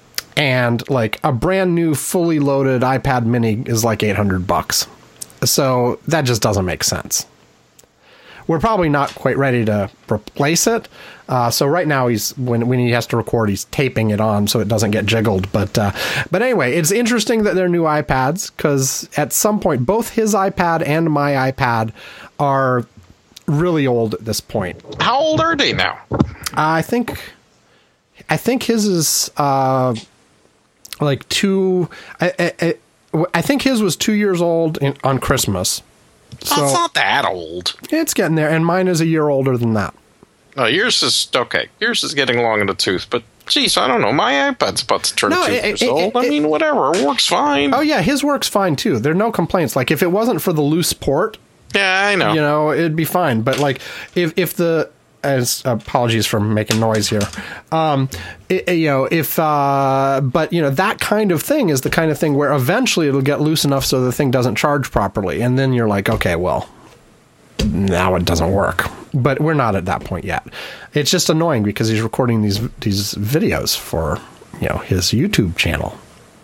And like a brand new fully loaded iPad mini is like eight hundred bucks. So that just doesn't make sense. We're probably not quite ready to replace it. Uh, so right now, he's when when he has to record, he's taping it on so it doesn't get jiggled. But uh, but anyway, it's interesting that they're new iPads because at some point, both his iPad and my iPad are really old at this point. How old are they now? Uh, I think I think his is uh, like two. I, I, I think his was two years old in, on Christmas. So it's not that old. It's getting there, and mine is a year older than that. No, yours is okay. Yours is getting long in the tooth, but geez, I don't know. My iPad's about to turn no, two it, years it, old. It, I mean, whatever, it works fine. Oh yeah, his works fine too. There are no complaints. Like if it wasn't for the loose port, yeah, I know. You know, it'd be fine. But like if if the as apologies for making noise here. Um, it, you know, if, uh, but you know, that kind of thing is the kind of thing where eventually it'll get loose enough so the thing doesn't charge properly. And then you're like, okay, well, now it doesn't work. But we're not at that point yet. It's just annoying because he's recording these, these videos for, you know, his YouTube channel.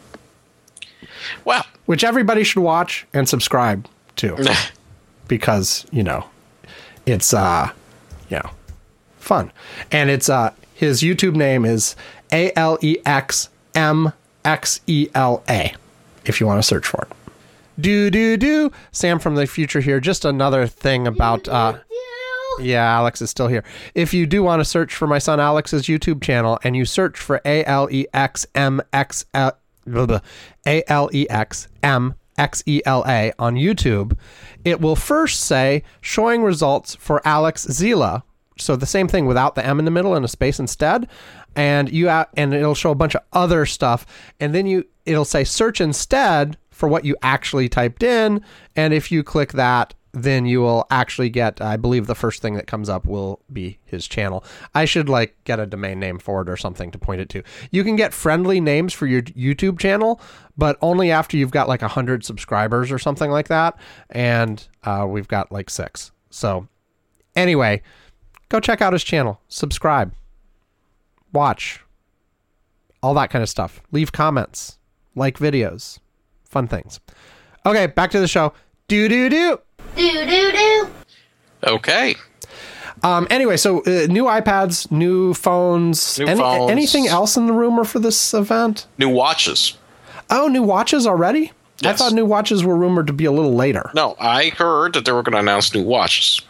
Well, which everybody should watch and subscribe to because, you know, it's, uh, you know, fun. And it's uh his YouTube name is A L E X M X E L A if you want to search for it. Do do do. Sam from the future here. Just another thing about uh yeah, Alex is still here. If you do want to search for my son Alex's YouTube channel and you search for A L E X M X L A L E X M X E L A on YouTube, it will first say showing results for Alex Zila. So the same thing without the M in the middle and a space instead, and you uh, and it'll show a bunch of other stuff, and then you it'll say search instead for what you actually typed in, and if you click that, then you will actually get, I believe the first thing that comes up will be his channel. I should like get a domain name for it or something to point it to. You can get friendly names for your YouTube channel, but only after you've got like a hundred subscribers or something like that, and uh, we've got like six. So anyway. Go check out his channel. Subscribe. Watch. All that kind of stuff. Leave comments. Like videos. Fun things. Okay, back to the show. Do do do. Do do do. Okay. Um. Anyway, so uh, new iPads, new phones. New Any, phones. Anything else in the rumor for this event? New watches. Oh, new watches already? Yes. I thought new watches were rumored to be a little later. No, I heard that they were going to announce new watches.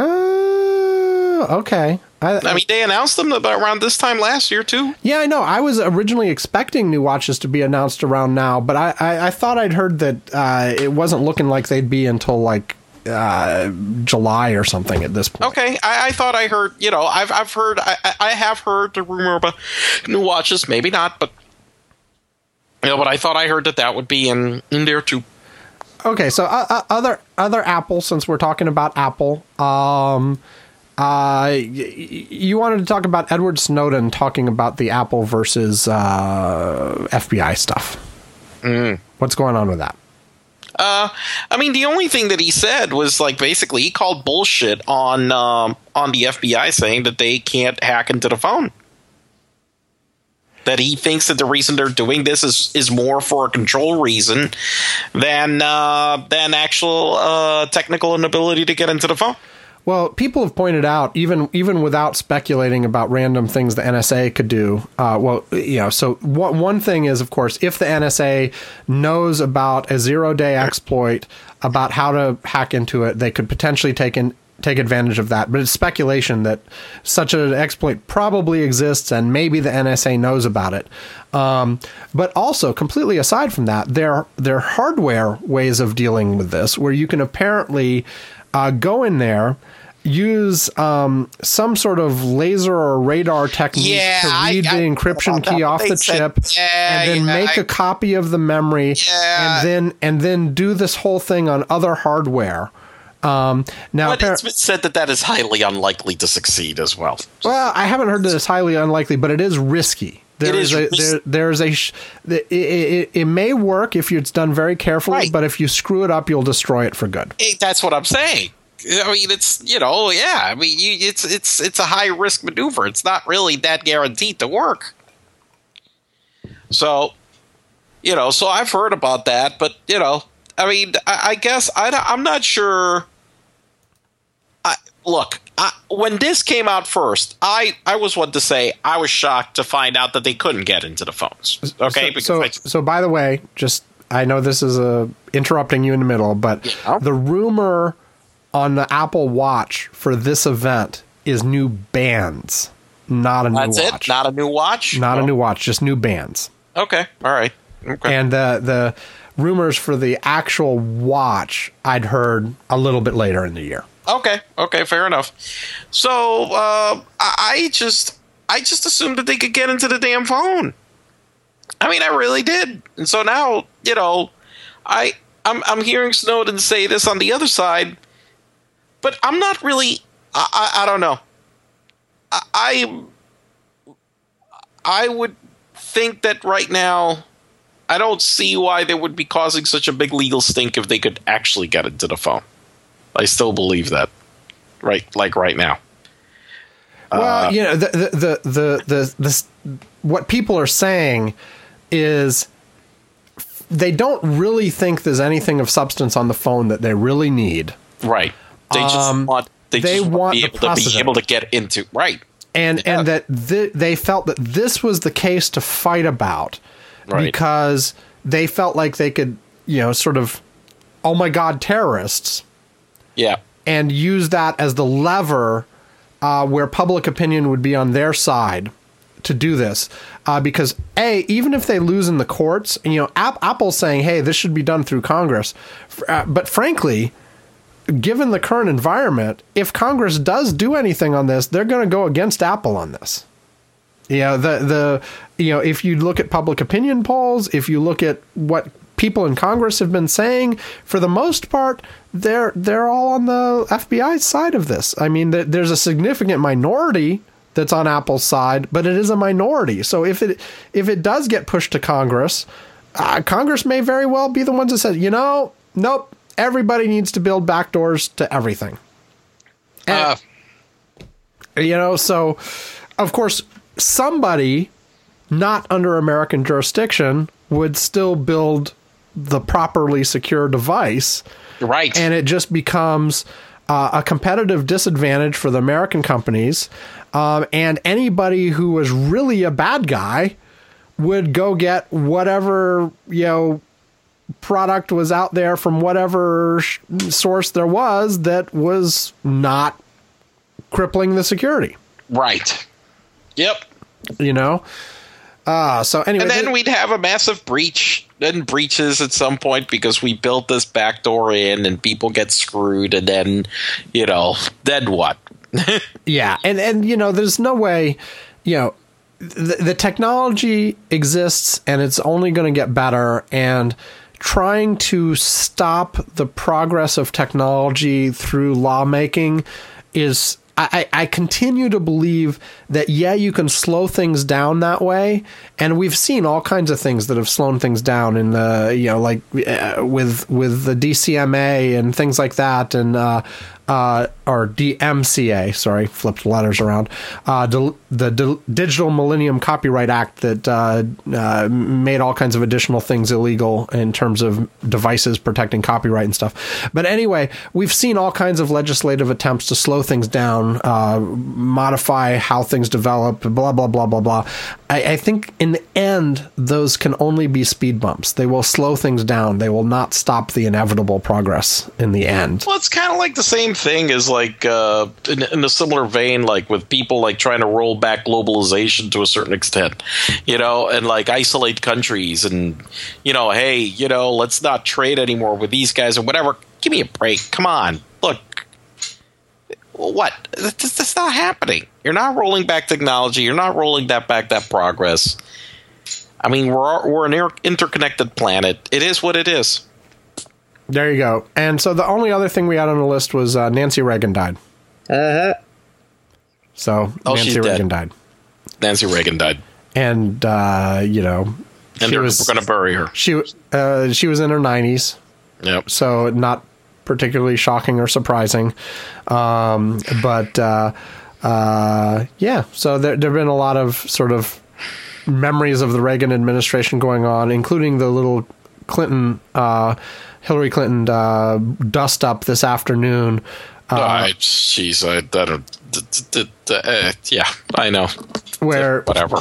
Oh, okay. I, I mean, they announced them about around this time last year, too. Yeah, I know. I was originally expecting new watches to be announced around now, but I, I, I thought I'd heard that uh, it wasn't looking like they'd be until, like, uh, July or something at this point. Okay, I, I thought I heard, you know, I've I've heard, I, I have heard the rumor about new watches, maybe not, but You know, but I thought I heard that that would be in, in there too. Okay, so uh, uh, other other Apple, since we're talking about Apple, um, uh, y- you wanted to talk about Edward Snowden talking about the Apple versus uh, F B I stuff. Mm. What's going on with that? Uh, I mean, the only thing that he said was like basically he called bullshit on um, on the F B I, saying that they can't hack into the phone. That he thinks that the reason they're doing this is, is more for a control reason than uh, than actual uh, technical inability to get into the phone. Well, people have pointed out, even even without speculating about random things the N S A could do. Uh, well, you know, so one one thing is, of course, if the N S A knows about a zero-day exploit about how to hack into it, they could potentially take in. take advantage of that. But it's speculation that such an exploit probably exists and maybe the N S A knows about it. Um, but also, completely aside from that, there, there are hardware ways of dealing with this where you can apparently uh, go in there, use um, some sort of laser or radar technique yeah, to read I, the I, encryption key off the said, chip yeah, and then yeah, make I, a copy of the memory yeah. and then and then do this whole thing on other hardware. Um, now, but it's been said that that is highly unlikely to succeed as well. Well, I haven't heard that it's highly unlikely, but it is risky. There it is, is a, ris- there, there's a it, it, it may work if it's done very carefully, right. But if you screw it up, you'll destroy it for good. It, that's what I'm saying. I mean, it's you know, yeah. I mean, you, it's it's it's a high risk maneuver. It's not really that guaranteed to work. So, you know, so I've heard about that, but you know, I mean, I, I guess I, I'm not sure. I, look, I, when this came out first, I, I was one to say I was shocked to find out that they couldn't get into the phones. Okay, so so, I, so by the way, just I know this is a interrupting you in the middle, but yeah. the rumor on the Apple Watch for this event is new bands, not a new that's watch. it. Not a new watch. Not oh. a new watch, just new bands. Okay, all right. Okay. And the the rumors for the actual watch I'd heard a little bit later in the year. Okay, okay, fair enough. So uh, I just, I just assumed that they could get into the damn phone. I mean, I really did. And so now, you know, I, I'm, I'm hearing Snowden say this on the other side, but I'm not really. I, I, I don't know. I, I, I would think that right now, I don't see why they would be causing such a big legal stink if they could actually get into the phone. I still believe that, right? Like right now. Well, uh, you know, the the the the, the this, what people are saying is they don't really think there's anything of substance on the phone that they really need. Right. They just um, want they, they just want be the able to precedent. be able to get into right. And yeah. and that th- they felt that this was the case to fight about right. because they felt like they could, you know, sort of, oh my God, terrorists. Yeah. And use that as the lever uh, where public opinion would be on their side to do this. Uh, because, A, even if they lose in the courts, you know, App- Apple's saying, hey, this should be done through Congress. Uh, but frankly, given the current environment, if Congress does do anything on this, they're going to go against Apple on this. You know, the, the, you know, if you look at public opinion polls, if you look at what people in Congress have been saying, for the most part, they're they're all on the F B I side of this. I mean, there's a significant minority that's on Apple's side, but it is a minority. So if it if it does get pushed to Congress, uh, Congress may very well be the ones that said, you know, nope, everybody needs to build backdoors to everything. And, uh, you know, so of course somebody not under American jurisdiction would still build the properly secure device. Right. And it just becomes uh, a competitive disadvantage for the American companies. Um, and anybody who was really a bad guy would go get whatever, you know, product was out there from whatever sh- source there was that was not crippling the security. Right. Yep. You know? Uh, so anyway, and then we'd have a massive breach, then breaches at some point because we built this backdoor in, and people get screwed, and then, you know, then what? yeah, and and you know, there's no way, you know, the, the technology exists and it's only going to get better, and trying to stop the progress of technology through lawmaking is, I, I continue to believe that, yeah, you can slow things down that way. And we've seen all kinds of things that have slowed things down in the, you know, like uh, with, with the D C M A and things like that. And, uh, uh, or D M C A, sorry, flipped letters around, uh, the, the D- Digital Millennium Copyright Act that uh, uh, made all kinds of additional things illegal in terms of devices protecting copyright and stuff. But anyway, we've seen all kinds of legislative attempts to slow things down, uh, modify how things develop, blah, blah, blah, blah, blah. I, I think in the end, those can only be speed bumps. They will slow things down. They will not stop the inevitable progress in the end. Well, it's kind of like the same thing as like uh, in, in a similar vein, like with people like trying to roll back globalization to a certain extent, you know, and like isolate countries and, you know, hey, you know, let's not trade anymore with these guys or whatever. Give me a break. Come on. Look, what? That's, that's not happening. You're not rolling back technology. You're not rolling that back, that progress. I mean, we're we're an interconnected planet. It is what it is. There you go. And so the only other thing we had on the list was uh, Nancy Reagan died. Uh-huh. So oh, Nancy Reagan died. Nancy Reagan died. And, uh, you know, and she was, we're going to bury her. She, uh, she was in her nineties. Yep. So not particularly shocking or surprising. Um, but, uh, uh, yeah, so there, there have been a lot of sort of memories of the Reagan administration going on, including the little Clinton, uh, Hillary Clinton uh, dust up this afternoon. Uh, Jeez, I, I don't. D- d- d- uh, yeah, I know. Where whatever.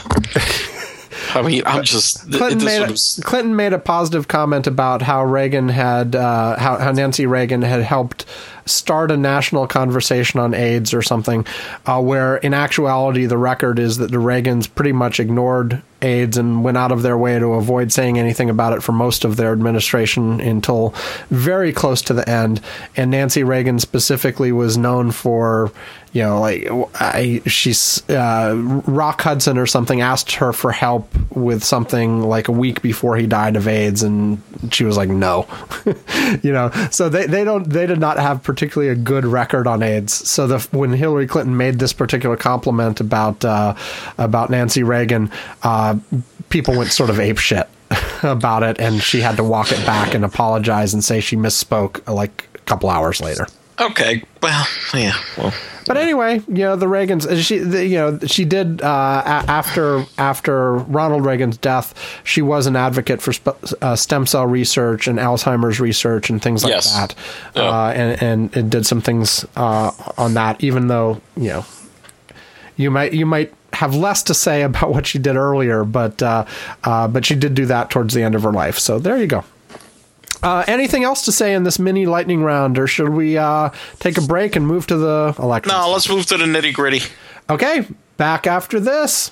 I mean, I'm just. Clinton made, was, a, Clinton made a positive comment about how Reagan had, uh, how, how Nancy Reagan had helped start a national conversation on AIDS or something, uh, where in actuality the record is that the Reagans pretty much ignored AIDS and went out of their way to avoid saying anything about it for most of their administration until very close to the end. And Nancy Reagan specifically was known for, you know, like I, she's uh, Rock Hudson or something asked her for help with something like a week before he died of AIDS, and she was like, no, you know. So they, they don't they did not have particularly a good record on AIDS. So the, when Hillary Clinton made this particular compliment about uh, about Nancy Reagan, uh, people went sort of apeshit about it, and she had to walk it back and apologize and say she misspoke like a couple hours later. Okay, well, yeah, well. But anyway, you know, the Reagans, she, the, you know, she did, uh, a- after, after Ronald Reagan's death, she was an advocate for sp- uh, stem cell research and Alzheimer's research and things like yes. that. Yeah. Uh, and, and it did some things, uh, on that, even though, you know, you might, you might have less to say about what she did earlier, but, uh, uh, but she did do that towards the end of her life. So there you go. Uh, anything else to say in this mini lightning round, or should we uh, take a break and move to the election? No, let's move to the nitty gritty. Okay, back after this.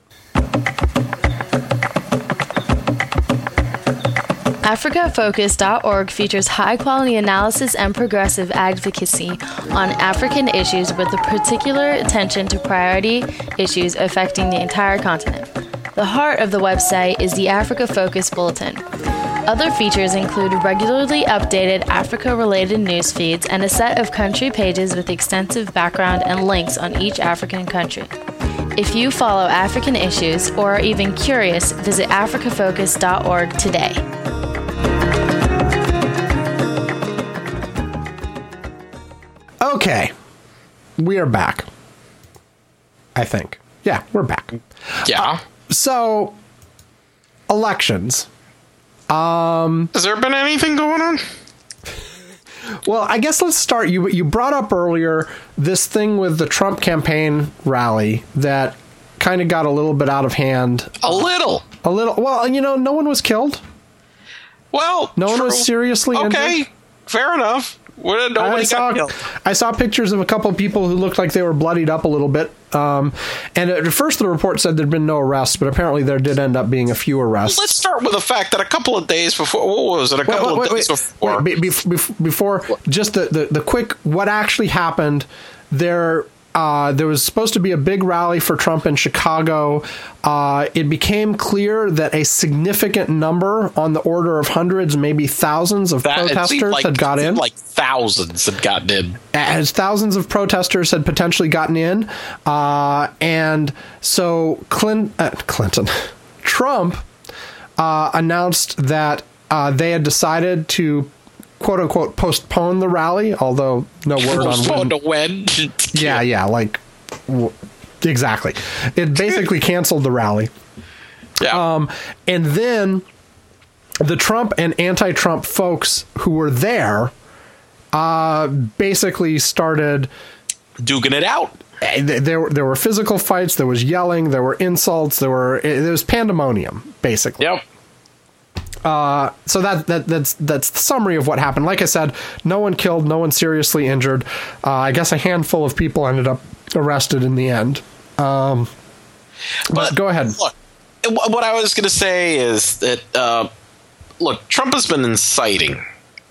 Africa Focus dot org features high-quality analysis and progressive advocacy on African issues with a particular attention to priority issues affecting the entire continent. The heart of the website is the Africa Focus Bulletin. Other features include regularly updated Africa-related news feeds and a set of country pages with extensive background and links on each African country. If you follow African issues or are even curious, visit Africa Focus dot org today. Okay, we are back. I think. Yeah, we're back. Yeah. Uh, so, elections. Um, Has there been anything going on? Well, I guess let's start. You you brought up earlier this thing with the Trump campaign rally that kind of got a little bit out of hand. A little. A little. Well, you know, no one was killed. Well, no one true. was seriously injured. Okay, fair enough. Well, nobody I saw, got killed. I saw pictures of a couple of people who looked like they were bloodied up a little bit. Um, and at first the report said there'd been no arrests, but apparently there did end up being a few arrests. Let's start with the fact that a couple of days before, what was it, a couple wait, wait, of days wait, before? Wait, be, be, before, just the, the, the quick, what actually happened there, uh, there was supposed to be a big rally for Trump in Chicago. Uh, it became clear that a significant number, on the order of hundreds, maybe thousands of that, protesters like, had got in. Like thousands had gotten in. As thousands of protesters had potentially gotten in. Uh, and so Clint, uh, Clinton, Trump uh, announced that uh, they had decided to quote unquote postpone the rally, although no word on when. To when. yeah, yeah, like w- exactly. It basically canceled the rally. Yeah. Um, and then the Trump and anti-Trump folks who were there uh, basically started duking it out. There, there were physical fights. There was yelling. There were insults. There were there was pandemonium, basically. Yep. Uh, so that that that's that's the summary of what happened. Like I said, no one killed, no one seriously injured. Uh, I guess a handful of people ended up arrested in the end. Um, but, but go ahead. Look, what I was going to say is that uh, look, Trump has been inciting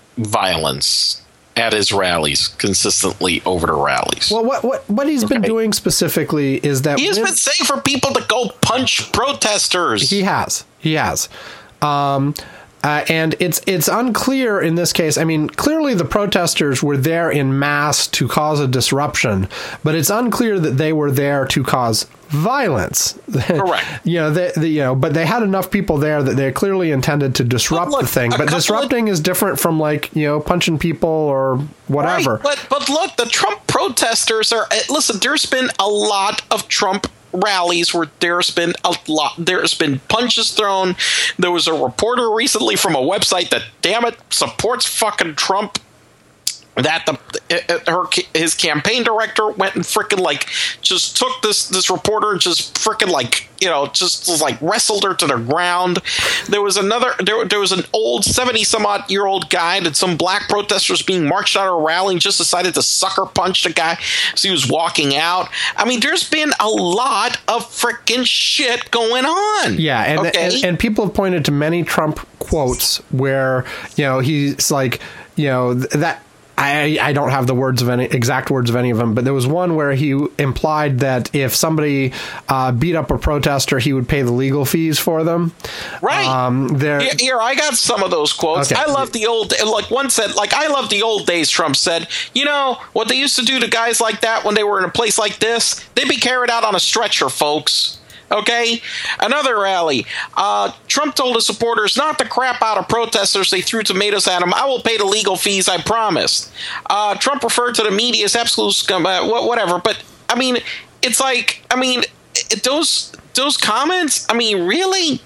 violence at his rallies consistently over the rallies. Well, what what what he's been okay. doing specifically is that he has when, been saying for people to go punch protesters. He has. He has. Um, uh, and it's it's unclear in this case. I mean, clearly the protesters were there in mass to cause a disruption, but it's unclear that they were there to cause violence. Correct. you know, they, they, you know, but they had enough people there that they clearly intended to disrupt look, the thing. But disrupting of, is different from, like, you know, punching people or whatever. Right, but but look, the Trump protesters are. Listen, there's been a lot of Trump rallies where there's been a lot there's been punches thrown. There was a reporter recently from a website that, damn it, supports fucking Trump, that the her his campaign director went and freaking like just took this this reporter and just freaking like you know just like wrestled her to the ground. There was another there, there was an old seventy some odd year old guy that some black protesters being marched out of a rally and just decided to sucker punch the guy as he was walking out. I mean, there's been a lot of freaking shit going on. Yeah, and, okay? and and people have pointed to many Trump quotes where you know he's like you know that. I, I don't have the words of any exact words of any of them, but there was one where he implied that if somebody uh, beat up a protester, he would pay the legal fees for them. Right. Um, there. Here, here, I got some of those quotes. Okay. I love the old, like one said, like, I love the old days, Trump said. You know, what they used to do to guys like that when they were in a place like this? They'd be carried out on a stretcher, folks. Okay, another rally. Uh, Trump told his supporters not to crap out of protesters. They threw tomatoes at him. I will pay the legal fees, I promised. Uh, Trump referred to the media as absolute scum, uh, whatever. But I mean, it's like, I mean, it, those those comments. I mean, really?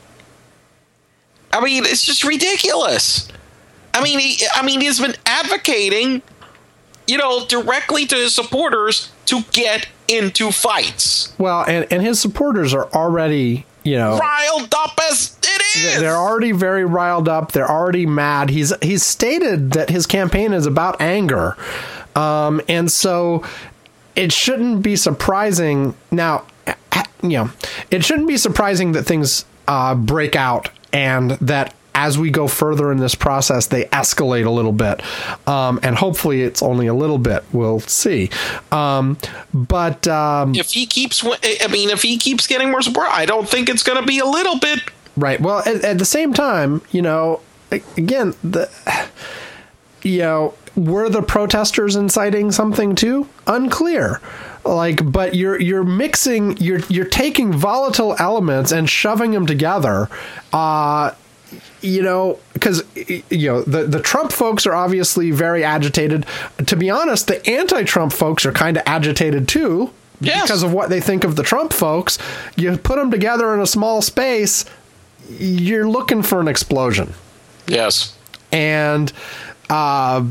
I mean, it's just ridiculous. I mean, he, I mean, he's been advocating, you know, directly to his supporters to get into fights. Well, and, and his supporters are already, you know, riled up as it is. They're already very riled up. They're already mad. He's he's stated that his campaign is about anger. Um, and so it shouldn't be surprising. Now, you know, it shouldn't be surprising that things uh, break out and that as we go further in this process, they escalate a little bit. Um, and hopefully it's only a little bit. We'll see. Um, but um, if he keeps, I mean, if he keeps getting more support, I don't think it's going to be a little bit. Right. Well, at, at the same time, you know, again, the, you know, were the protesters inciting something too? Unclear. Like, but you're you're mixing, you're you're taking volatile elements and shoving them together. Uh, You know, because, you know, the, the Trump folks are obviously very agitated. To be honest, the anti-Trump folks are kind of agitated, too, yes. because of what they think of the Trump folks. You put them together in a small space, you're looking for an explosion. Yes. And, uh,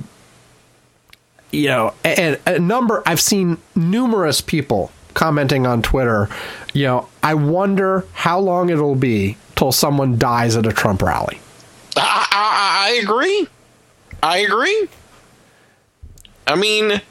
you know, and a number, I've seen numerous people commenting on Twitter, you know, I wonder how long it'll be till someone dies at a Trump rally. I, I, I agree. I agree. I mean,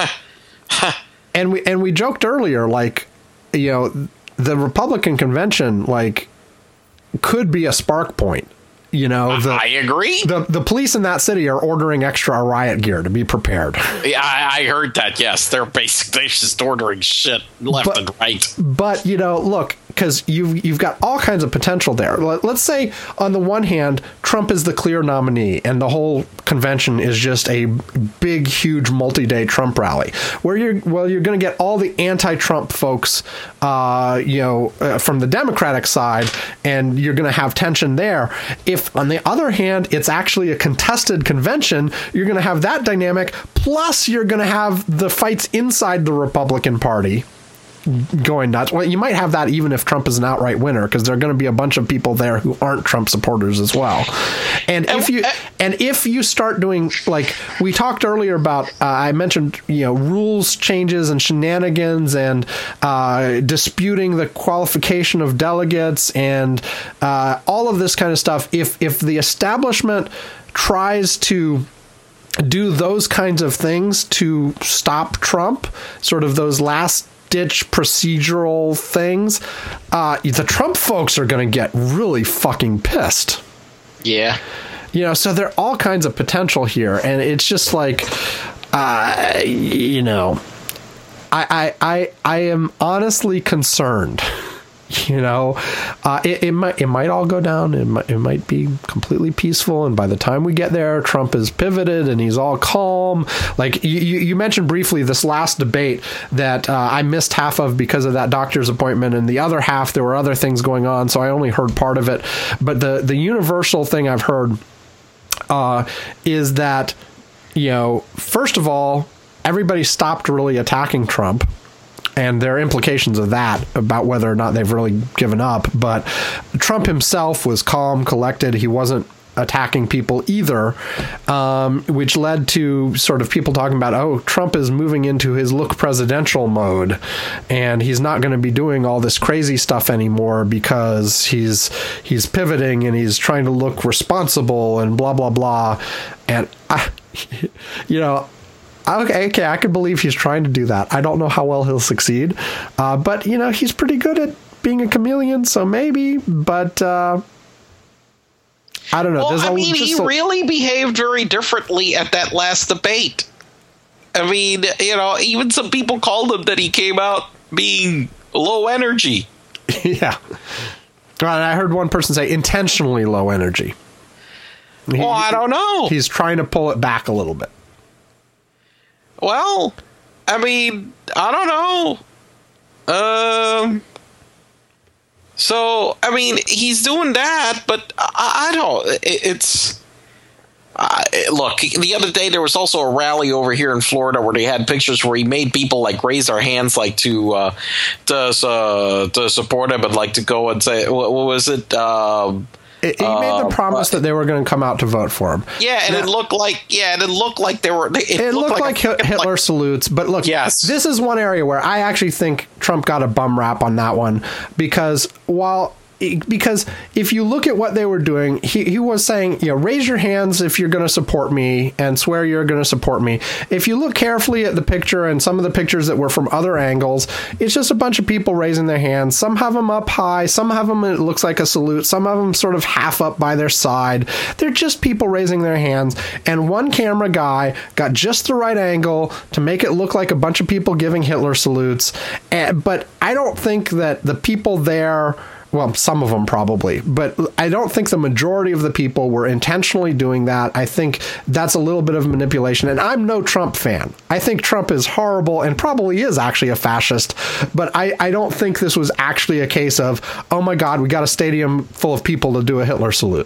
and we and we joked earlier, like, you know, the Republican convention, like, could be a spark point, You know, the, I agree. The the police in that city are ordering extra riot gear to be prepared. Yeah, I, I heard that. Yes, they're basically just ordering shit left but, and right. But you know, look, because you've you've got all kinds of potential there. Let's say on the one hand, Trump is the clear nominee, and the whole convention is just a big, huge, multi-day Trump rally, where you're well, you're going to get all the anti-Trump folks, uh, you know, uh, from the Democratic side, and you're going to have tension there. If If, on the other hand, it's actually a contested convention, you're going to have that dynamic. Plus, you're going to have the fights inside the Republican Party going nuts. Well, you might have that even if Trump is an outright winner, because there are going to be a bunch of people there who aren't Trump supporters as well. And if you and if you start doing, like we talked earlier about, uh, I mentioned, you know, rules changes and shenanigans and uh, disputing the qualification of delegates and uh, all of this kind of stuff. If if the establishment tries to do those kinds of things to stop Trump, sort of those last ditch procedural things, uh, the Trump folks are going to get really fucking pissed. Yeah. You know, so there are all kinds of potential here. And it's just like, uh, you know, I, I, I, I am honestly concerned. You know, uh, it, it might it might all go down. It might, it might be completely peaceful. And by the time we get there, Trump is pivoted and he's all calm. Like you, you mentioned briefly this last debate that uh, I missed half of because of that doctor's appointment. And the other half, there were other things going on. So I only heard part of it. But the, the universal thing I've heard uh, is that, you know, first of all, everybody stopped really attacking Trump. And there are implications of that about whether or not they've really given up. But Trump himself was calm, collected. He wasn't attacking people either, um, which led to sort of people talking about, oh, Trump is moving into his look presidential mode, and he's not going to be doing all this crazy stuff anymore because he's he's pivoting and he's trying to look responsible and blah, blah, blah. And, I, you know, Okay, okay, I could believe he's trying to do that. I don't know how well he'll succeed, uh, but you know he's pretty good at being a chameleon, so maybe. But uh, I don't know. Well, There's I a, mean, he a, really behaved very differently at that last debate. I mean, you know, even some people called him that he came out being low energy. Yeah, right. I heard one person say intentionally low energy. He, well, I don't know. He's trying to pull it back a little bit. Well, I mean, I don't know. Um, so, I mean, he's doing that, but I, I don't. It, it's uh, look. The other day there was also a rally over here in Florida where they had pictures where he made people like raise their hands, like to uh, to uh, to support him, and like to go and say, what, what was it? Um, He made the promise uh, that they were going to come out to vote for him. Yeah, and now, it looked like yeah, and it looked like they were. It, it looked, looked like, like a, Hitler like, salutes. But look, yes. This is one area where I actually think Trump got a bum rap on that one, because while. Because if you look at what they were doing, he, he was saying, you know, raise your hands if you're going to support me and swear you're going to support me. If you look carefully at the picture and some of the pictures that were from other angles, it's just a bunch of people raising their hands. Some have them up high. Some have them, it looks like a salute. Some of them sort of half up by their side. They're just people raising their hands. And one camera guy got just the right angle to make it look like a bunch of people giving Hitler salutes. And, but I don't think that the people there... Well, some of them probably, but I don't think the majority of the people were intentionally doing that. I think that's a little bit of manipulation, and I'm no Trump fan. I think Trump is horrible and probably is actually a fascist, but I, I don't think this was actually a case of, oh my God, we got a stadium full of people to do a Hitler salute.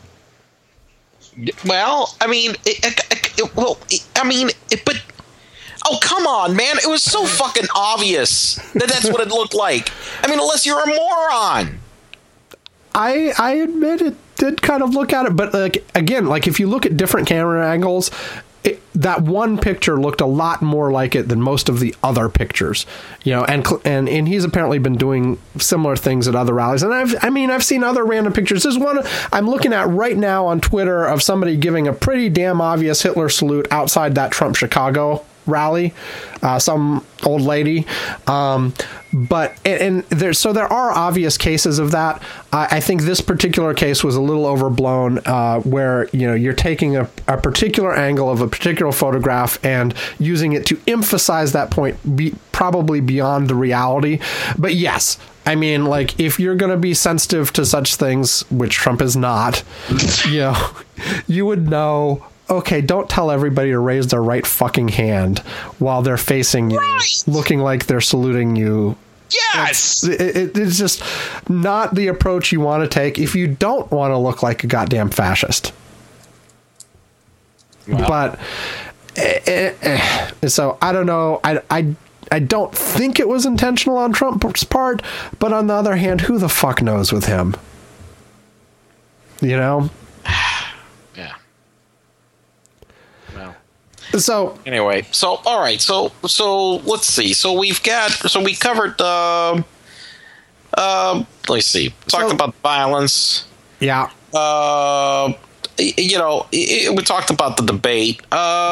Well, I mean, it, it, it, well, I mean, it, but... Oh, come on, man. It was so fucking obvious that that's what it looked like. I mean, unless you're a moron. I I admit it did kind of look at it, but like again, like if you look at different camera angles, it, that one picture looked a lot more like it than most of the other pictures, you know, and and and he's apparently been doing similar things at other rallies. And I've, I mean, I've seen other random pictures. There's one I'm looking at right now on Twitter of somebody giving a pretty damn obvious Hitler salute outside that Trump Chicago rally, uh, some old lady. Um, but and, and there, so there are obvious cases of that. I, I think this particular case was a little overblown, uh, where you know you're taking a, a particular angle of a particular photograph and using it to emphasize that point, be, probably beyond the reality. But yes, I mean, like if you're going to be sensitive to such things, which Trump is not, you know, you would know. Okay, don't tell everybody to raise their right fucking hand while they're facing you, right. looking like they're saluting you. Yes! It's, it, it's just not the approach you want to take if you don't want to look like a goddamn fascist. Well. But, eh, eh, eh. so I don't know. I, I, I don't think it was intentional on Trump's part, but on the other hand, who the fuck knows with him? You know? So anyway, so all right, so so let's see. So we've got so we covered. Uh, uh, let's see. Talked so, about violence. Yeah. Uh, you know, we talked about the debate.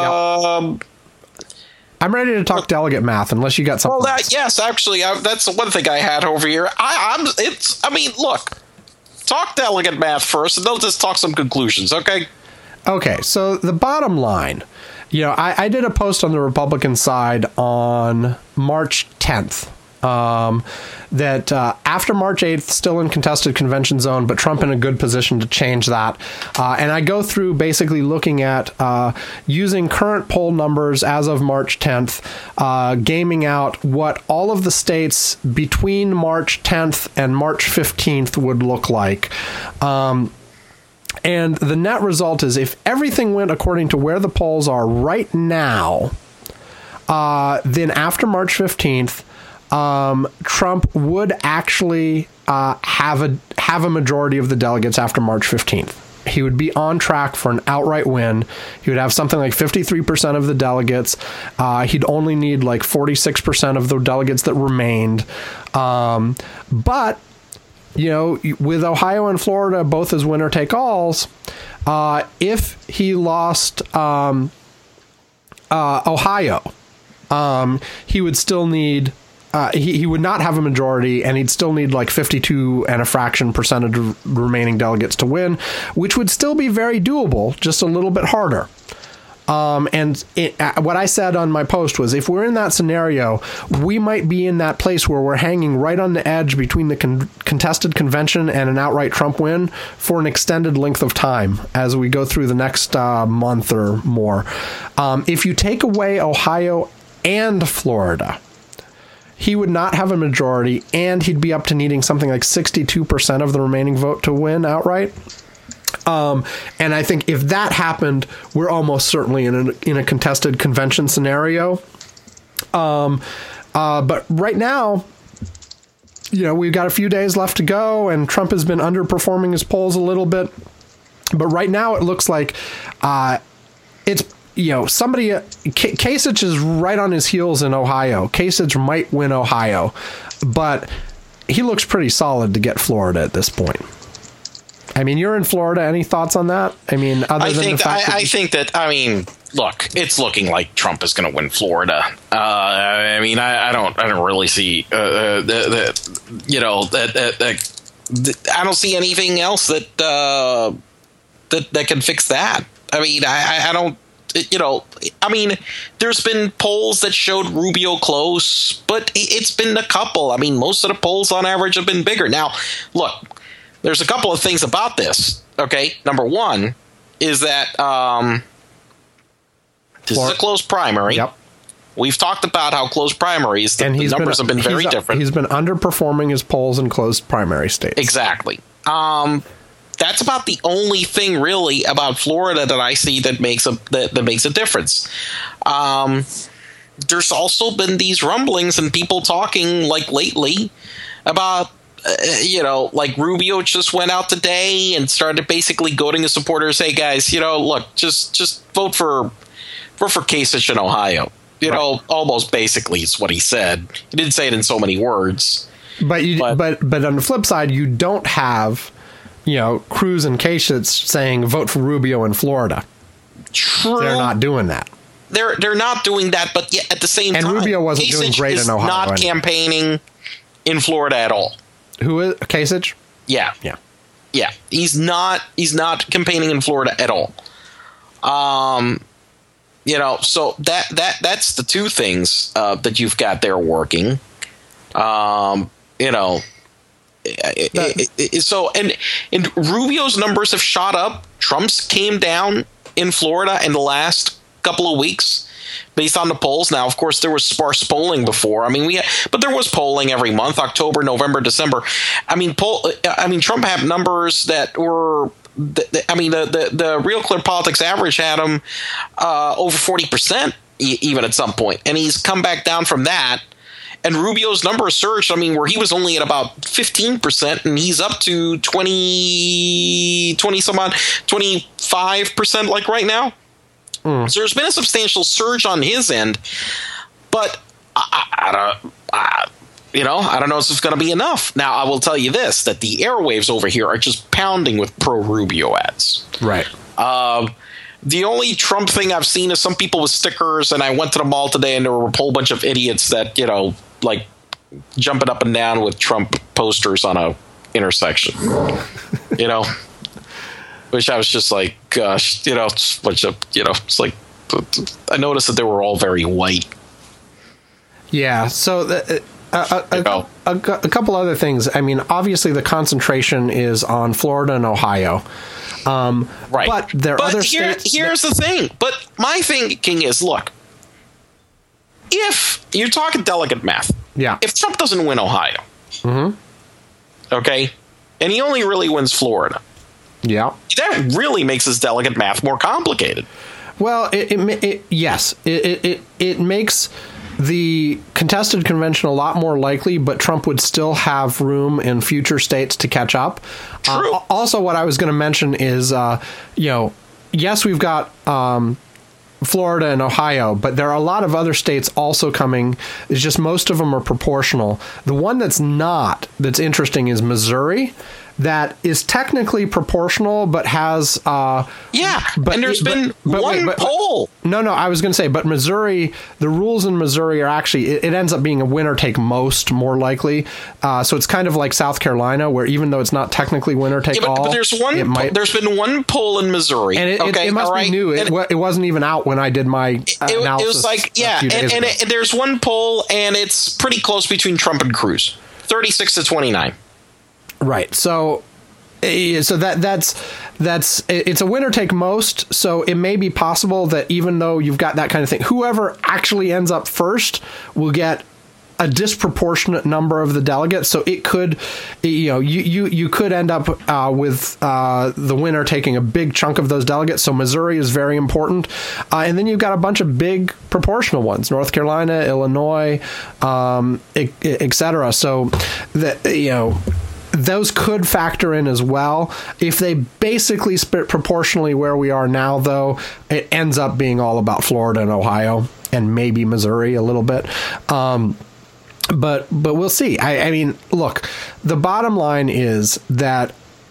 Um. Yep. I'm ready to talk delegate math, unless you got something. Well, that, yes, actually, I, that's one thing I had over here. I, I'm. It's. I mean, look. Talk delegate math first, and then just talk some conclusions. Okay. Okay. So the bottom line. You know, I, I did a post on the Republican side on March tenth um, that uh, after March eighth, still in contested convention zone, but Trump in a good position to change that. Uh, and I go through basically looking at uh, using current poll numbers as of March tenth, uh, gaming out what all of the states between March tenth and March fifteenth would look like. Um And the net result is if everything went according to where the polls are right now, uh, then after March fifteenth, um, Trump would actually uh, have a have a majority of the delegates after March fifteenth. He would be on track for an outright win. He would have something like fifty-three percent of the delegates. Uh, he'd only need like forty-six percent of the delegates that remained. Um, but... You know, with Ohio and Florida both as winner-take-alls, uh, if he lost um, uh, Ohio, um, he would still need, uh, he, he would not have a majority, and he'd still need like fifty-two and a fraction percent of the remaining delegates to win, which would still be very doable, just a little bit harder. Um, and it, uh, what I said on my post was, if we're in that scenario, we might be in that place where we're hanging right on the edge between the con- contested convention and an outright Trump win for an extended length of time as we go through the next uh, month or more. Um, if you take away Ohio and Florida, he would not have a majority, and he'd be up to needing something like sixty-two percent of the remaining vote to win outright. Um, and I think if that happened, we're almost certainly in a, in a contested convention scenario. Um, uh, but right now, you know, we've got a few days left to go, and Trump has been underperforming his polls a little bit. But right now, it looks like uh, it's, you know, somebody, uh, K- Kasich is right on his heels in Ohio. Kasich might win Ohio, but he looks pretty solid to get Florida at this point. I mean, you're in Florida. Any thoughts on that? I mean, other I than think the fact I, that I think that I mean, look, it's looking like Trump is going to win Florida. Uh, I mean, I, I don't, I don't really see, uh, the, the, you know, that, that, that I don't see anything else that uh, that that can fix that. I mean, I, I don't, you know, I mean, there's been polls that showed Rubio close, but it's been a couple. I mean, most of the polls on average have been bigger. Now, look. There's a couple of things about this. Okay, number one is that um, this is a close primary. Yep. We've talked about how close primaries, the, and the numbers been, have been very he's, different. He's been underperforming his polls in closed primary states. Exactly. Um, that's about the only thing really about Florida that I see that makes a that, that makes a difference. Um, there's also been these rumblings and people talking like lately about. Uh, you know, like Rubio just went out today and started basically goading his supporters. Hey guys, you know, look, just just vote for vote for Kasich in Ohio. You right. know, almost basically is what he said. He didn't say it in so many words. But you, but, but but on the flip side, you don't have, you know, Cruz and Kasich saying vote for Rubio in Florida. True. They're not doing that. they're they're not doing that, but yet at the same and time, and Rubio wasn't Kasich doing great in Ohio. Not anyway. campaigning in Florida at all. Who is Kasich? Yeah, yeah, yeah. He's not. He's not campaigning in Florida at all. Um, you know, so that that that's the two things uh, that you've got there working. Um, you know. It, it, it, so and and Rubio's numbers have shot up. Trump's came down in Florida in the last couple of weeks based on the polls. Now, of course, there was sparse polling before. I mean, we had, but there was polling every month: October, November, December. I mean, poll. I mean, Trump had numbers that were. I mean, the the, the Real Clear Politics average had him uh, over forty percent even at some point, and he's come back down from that. And Rubio's numbers surged. I mean, where he was only at about fifteen percent, and he's up to twenty, twenty some odd, twenty-five percent like right now. Mm. So there's been a substantial surge on his end, but I, I, I don't, I, you know, I don't know if it's going to be enough. Now, I will tell you this: that the airwaves over here are just pounding with pro Rubio ads. Right. Um. The only Trump thing I've seen is some people with stickers, and I went to the mall today, and there were a whole bunch of idiots that, you know, like jumping up and down with Trump posters on a intersection, you know, which I was just like, gosh, you know, it's a bunch of, you know, it's like, I noticed that they were all very white. Yeah. So the, uh, a, a, a, a couple other things. I mean, obviously the concentration is on Florida and Ohio. Um, right. But there are but other here, states. Here's that, the thing. But my thinking is, look, if you're talking delegate math, yeah. if Trump doesn't win Ohio, mm-hmm. okay, and he only really wins Florida, yeah, that really makes his delegate math more complicated. Well, it, it, it yes, it, it it it makes the contested convention a lot more likely, but Trump would still have room in future states to catch up. True. Uh, also, what I was going to mention is, uh, you know, yes, we've got um, Florida and Ohio, but there are a lot of other states also coming. It's just most of them are proportional. The one that's not, that's interesting, is Missouri. That is technically proportional, but has uh, yeah. But, and there's but, been but, one wait, but, poll. No, no, I was going to say, but Missouri, the rules in Missouri are actually, it, it ends up being a winner take most, more likely. Uh, so it's kind of like South Carolina, where even though it's not technically winner take yeah, but, all, but there's one. it might, there's been one poll in Missouri, and it, okay, it, it must all be right? new. It, and, it wasn't even out when I did my uh, it, analysis. It was like yeah, and, and it, there's one poll, and it's pretty close between Trump and Cruz, thirty-six to twenty-nine. Right. So. So that that's that's it's a winner take most. So it may be possible that even though you've got that kind of thing, whoever actually ends up first will get a disproportionate number of the delegates. So it could, you know, you you, you could end up uh, with uh, the winner taking a big chunk of those delegates. So Missouri is very important, uh, and then you've got a bunch of big proportional ones: North Carolina, Illinois, um, et cetera. So that, you know, those could factor in as well. If they basically split proportionally where we are now, though, it ends up being all about Florida and Ohio and maybe Missouri a little bit. Um, but but we'll see. I, I mean, look, the bottom line is that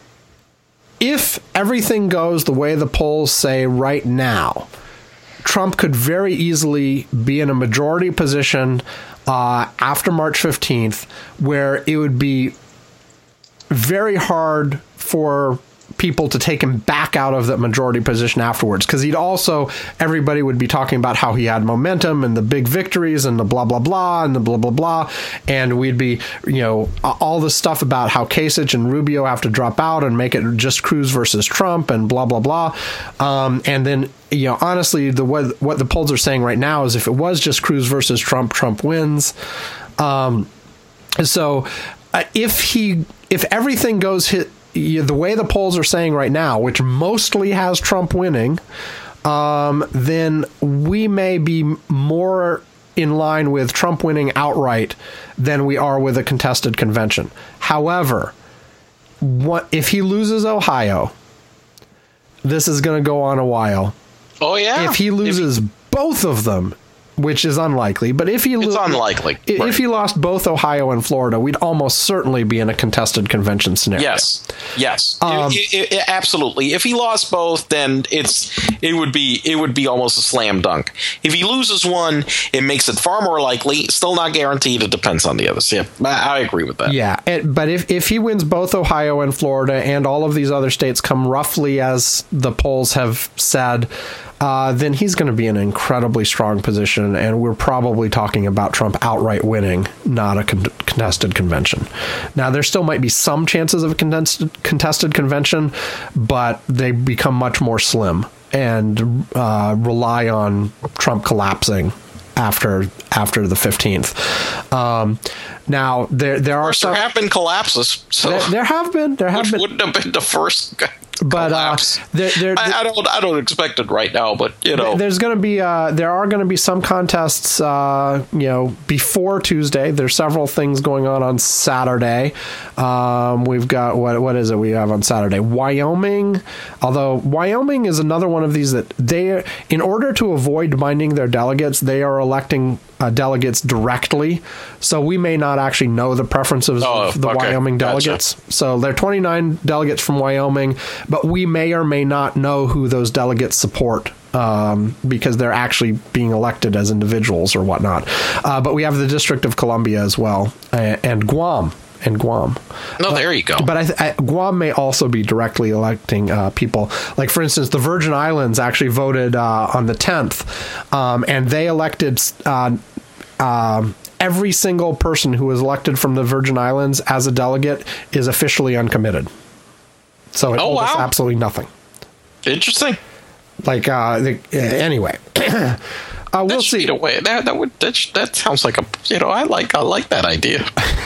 if everything goes the way the polls say right now, Trump could very easily be in a majority position uh, after March fifteenth, where it would be very hard for people to take him back out of that majority position afterwards, because he'd also, everybody would be talking about how he had momentum and the big victories and the blah blah blah and the blah blah blah, and we'd be, you know, all this stuff about how Kasich and Rubio have to drop out and make it just Cruz versus Trump and blah blah blah, um, and then, you know, honestly, the what, what the polls are saying right now is if it was just Cruz versus Trump, Trump wins. Um, so uh, if he if everything goes hit the way the polls are saying right now, which mostly has Trump winning, um, then we may be more in line with Trump winning outright than we are with a contested convention. However, what if he loses Ohio? This is going to go on a while. Oh, yeah. If he loses if- both of them, which is unlikely. But if he it's lo- unlikely. If right. he lost both Ohio and Florida, we'd almost certainly be in a contested convention scenario. Yes, yes, Um, it, it, it, absolutely. If he lost both, then it's it would be it would be almost a slam dunk. If he loses one, it makes it far more likely. Still not guaranteed. It depends on the others. Yeah, I, I agree with that. Yeah, it, but if if he wins both Ohio and Florida, and all of these other states come roughly as the polls have said, uh, then he's going to be in an incredibly strong position, and we're probably talking about Trump outright winning, not a con- contested convention. Now, there still might be some chances of a contested, contested convention, but they become much more slim and uh, rely on Trump collapsing after after the fifteenth. Um, now, there there are some... There have been collapses. So there, there have been. There have which been. wouldn't have been the first But uh, there, there, I, I don't. I don't expect it right now. But you know, there's going to be. Uh, there are going to be some contests. Uh, you know, before Tuesday. There's several things going on on Saturday. Um, we've got what? What is it? We have on Saturday, Wyoming. Although Wyoming is another one of these that they, in order to avoid binding their delegates, they are electing uh, delegates directly. So we may not actually know the preferences oh, of the okay. Wyoming delegates. Gotcha. So there are twenty-nine delegates from Wyoming. But we may or may not know who those delegates support um, because they're actually being elected as individuals or whatnot. Uh, but we have the District of Columbia as well, and, and Guam. And Guam. No, there you go. But I th- I, Guam may also be directly electing uh, people. Like, for instance, the Virgin Islands actually voted uh, on the tenth, um, and they elected... Uh, um, every single person who was elected from the Virgin Islands as a delegate is officially uncommitted. So it oh, told wow. us absolutely nothing. Interesting. Like, uh, the, uh anyway, uh, we'll that see. Away. That that would that, that sounds like a you know I like I like that idea.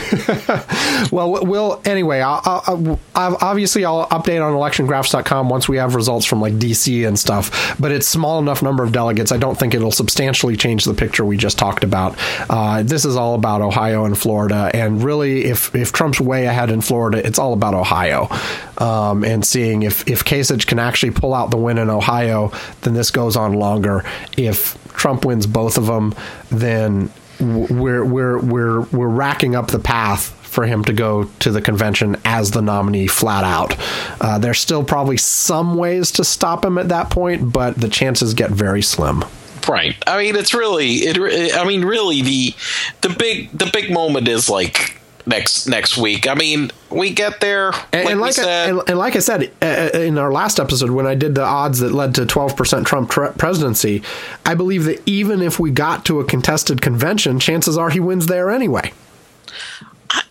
Well, we'll anyway. I'll, I'll, I'll obviously I'll update on election graphs dot com once we have results from like D C and stuff. But it's small enough number of delegates. I don't think it'll substantially change the picture we just talked about. Uh, this is all about Ohio and Florida, and really, if if Trump's way ahead in Florida, it's all about Ohio, um, and seeing if if Kasich can actually pull out the win in Ohio, then this goes on longer. If Trump wins both of them, then we're we're we're we're racking up the path for him to go to the convention as the nominee flat out. Uh, there's still probably some ways to stop him at that point, but the chances get very slim. Right. I mean, it's really it. I mean, really the the big the big moment is like next next week. I mean, we get there, and, like, and, like, I, and, and like I said uh, in our last episode, when I did the odds that led to twelve percent Trump tre- presidency, I believe that even if we got to a contested convention, chances are he wins there anyway. I,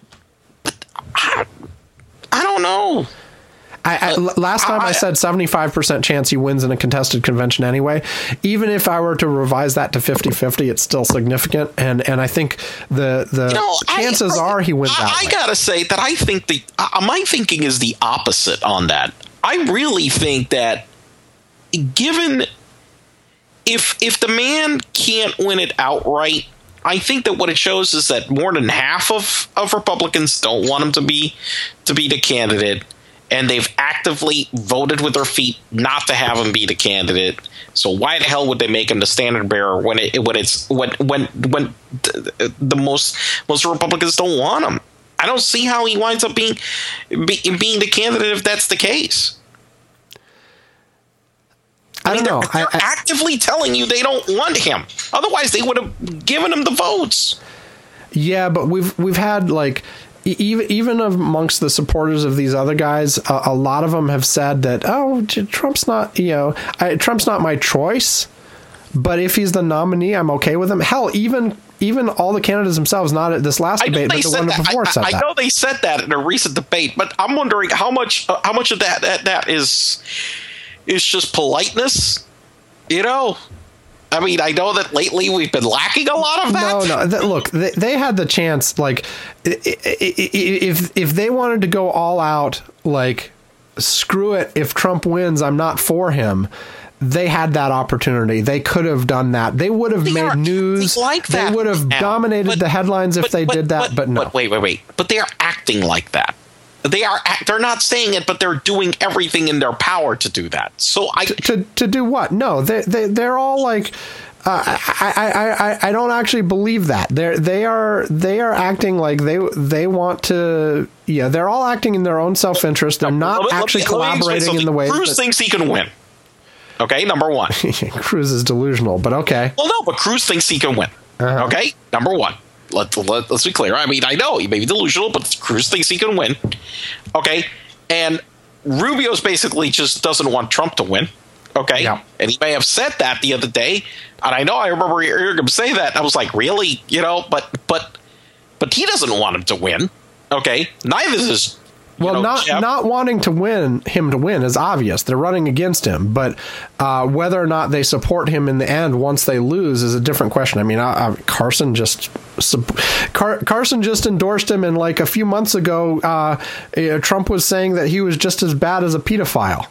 I, I don't know. I, I, last time I, I said seventy-five percent chance he wins in a contested convention anyway. Even if I were to revise that to fifty-fifty, it's still significant. And, and I think the the you know, chances I, are he wins I, that I way. gotta say that I think the uh, my thinking is the opposite on that. I really think that given if if the man can't win it outright, I think that what it shows is that more than half of, of Republicans don't want him to be to be the candidate. And they've actively voted with their feet not to have him be the candidate. So why the hell would they make him the standard bearer when it when it's when when when the most most Republicans don't want him? I don't see how he winds up being be, being the candidate if that's the case. I, I mean, don't know. They're, they're I, I, actively telling you they don't want him. Otherwise, they would have given him the votes. Yeah, but we've we've had like. Even even amongst the supporters of these other guys, a, a lot of them have said that, oh, Trump's not, you know, I, Trump's not my choice, but if he's the nominee, I'm okay with him. Hell, even even all the candidates themselves, not at this last debate, but the one that. before I, said I, that. I know they said that in a recent debate, but I'm wondering how much uh, how much of that, that that is is just politeness, you know. I mean, I know that lately we've been lacking a lot of that. No, no. Th- look, they, they had the chance. Like, if if they wanted to go all out, like, screw it. If Trump wins, I'm not for him. They had that opportunity. They could have done that. They would have they made are, news. Like that they would have now. dominated but, the headlines if but, they but, did that. But, but no. But wait, wait, wait. But they are acting like that. They are. They're not saying it, but they're doing everything in their power to do that. So I to to, to do what? No, they they they're all like. Uh, I, I, I, I don't actually believe that. They're they are they are acting like they they want to. Yeah, they're all acting in their own self interest. They're not let me, actually let me, collaborating let me in the way. Cruz that, thinks he can win. Okay, number one. Cruz is delusional, but okay. Well, no, but Cruz thinks he can win. Uh-huh. Okay, number one. Let, let, let's be clear. I mean, I know he may be delusional, but Cruz thinks he can win. Okay, and Rubio's basically just doesn't want Trump to win. Okay, yeah. And he may have said that the other day, and I know I remember hearing him say that. And I was like, really, you know, but but but he doesn't want him to win. Okay, neither does. Well, know, not Jeff. not wanting to win him to win is obvious. They're running against him, but uh, whether or not they support him in the end once they lose is a different question. I mean, I, I, Carson just Car, Carson just endorsed him, and like a few months ago, uh, Trump was saying that he was just as bad as a pedophile.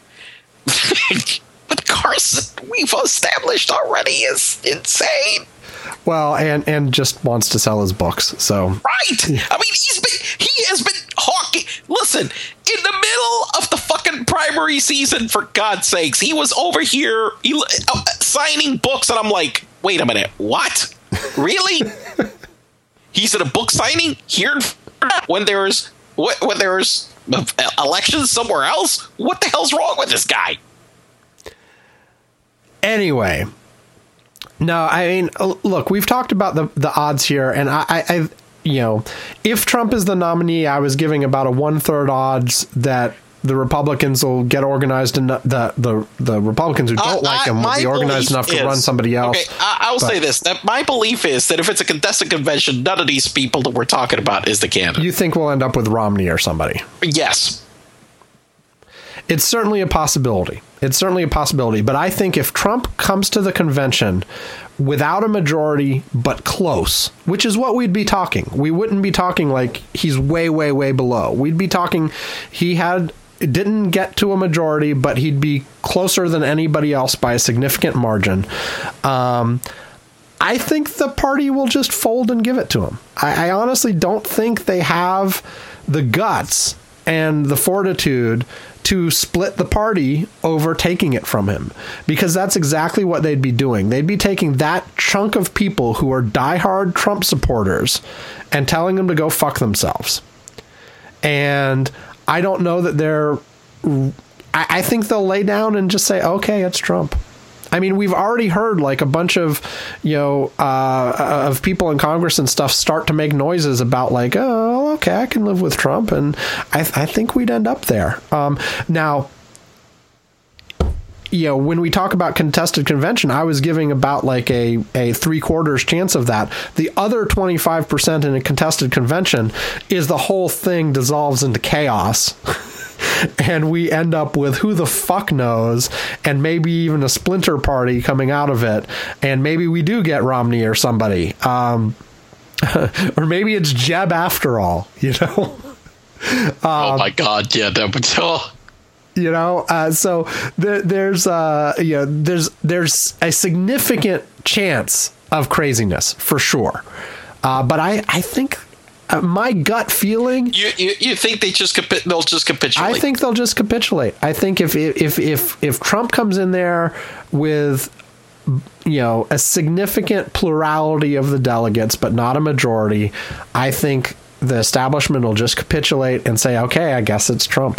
But Carson, we've established already, is insane. Well, and and just wants to sell his books. So right. Yeah. I mean, he's been he has been hawking. Listen, in the middle of the fucking primary season, for God's sakes, he was over here he, uh, signing books, and I'm like, wait a minute, what? Really? He's at a book signing here in Florida when there's when there's elections somewhere else? What the hell's wrong with this guy? Anyway. No, I mean, look, we've talked about the, the odds here, and I, I, I, you know, if Trump is the nominee, I was giving about a one third odds that the Republicans will get organized, and the the the Republicans who don't uh, like him will be organized enough is, to run somebody else. Okay, I, I will but, say this: that my belief is that if it's a contested convention, none of these people that we're talking about is the candidate. You think we'll end up with Romney or somebody? Yes. It's certainly a possibility. It's certainly a possibility. But I think if Trump comes to the convention without a majority, but close, which is what we'd be talking. We wouldn't be talking like he's way, way, way below. We'd be talking he had didn't get to a majority, but he'd be closer than anybody else by a significant margin. Um, I think the party will just fold and give it to him. I, I honestly don't think they have the guts and the fortitude to split the party over taking it from him, because that's exactly what they'd be doing. They'd be taking that chunk of people who are diehard Trump supporters and telling them to go fuck themselves. And I don't know that they're, I, I think they'll lay down and just say, okay, it's Trump. I mean, we've already heard like a bunch of, you know, uh, of people in Congress and stuff start to make noises about like, oh, okay, I can live with Trump. And I, th- I think we'd end up there. Um, now, you know, when we talk about contested convention, I was giving about like a, a three quarters chance of that. The other twenty-five percent in a contested convention is the whole thing dissolves into chaos. And we end up with who the fuck knows, and maybe even a splinter party coming out of it. And maybe we do get Romney or somebody. Um, or maybe it's Jeb after all, you know? um, oh my God, yeah, that would tell. You know, uh, so there, there's, uh, you know, there's, there's a significant chance of craziness for sure. Uh, but I, I think, Uh, my gut feeling. You, you you think they just capi- they'll just capitulate? I think they'll just capitulate. I think if if if if Trump comes in there with, you know, a significant plurality of the delegates, but not a majority, I think the establishment will just capitulate and say, okay, I guess it's Trump,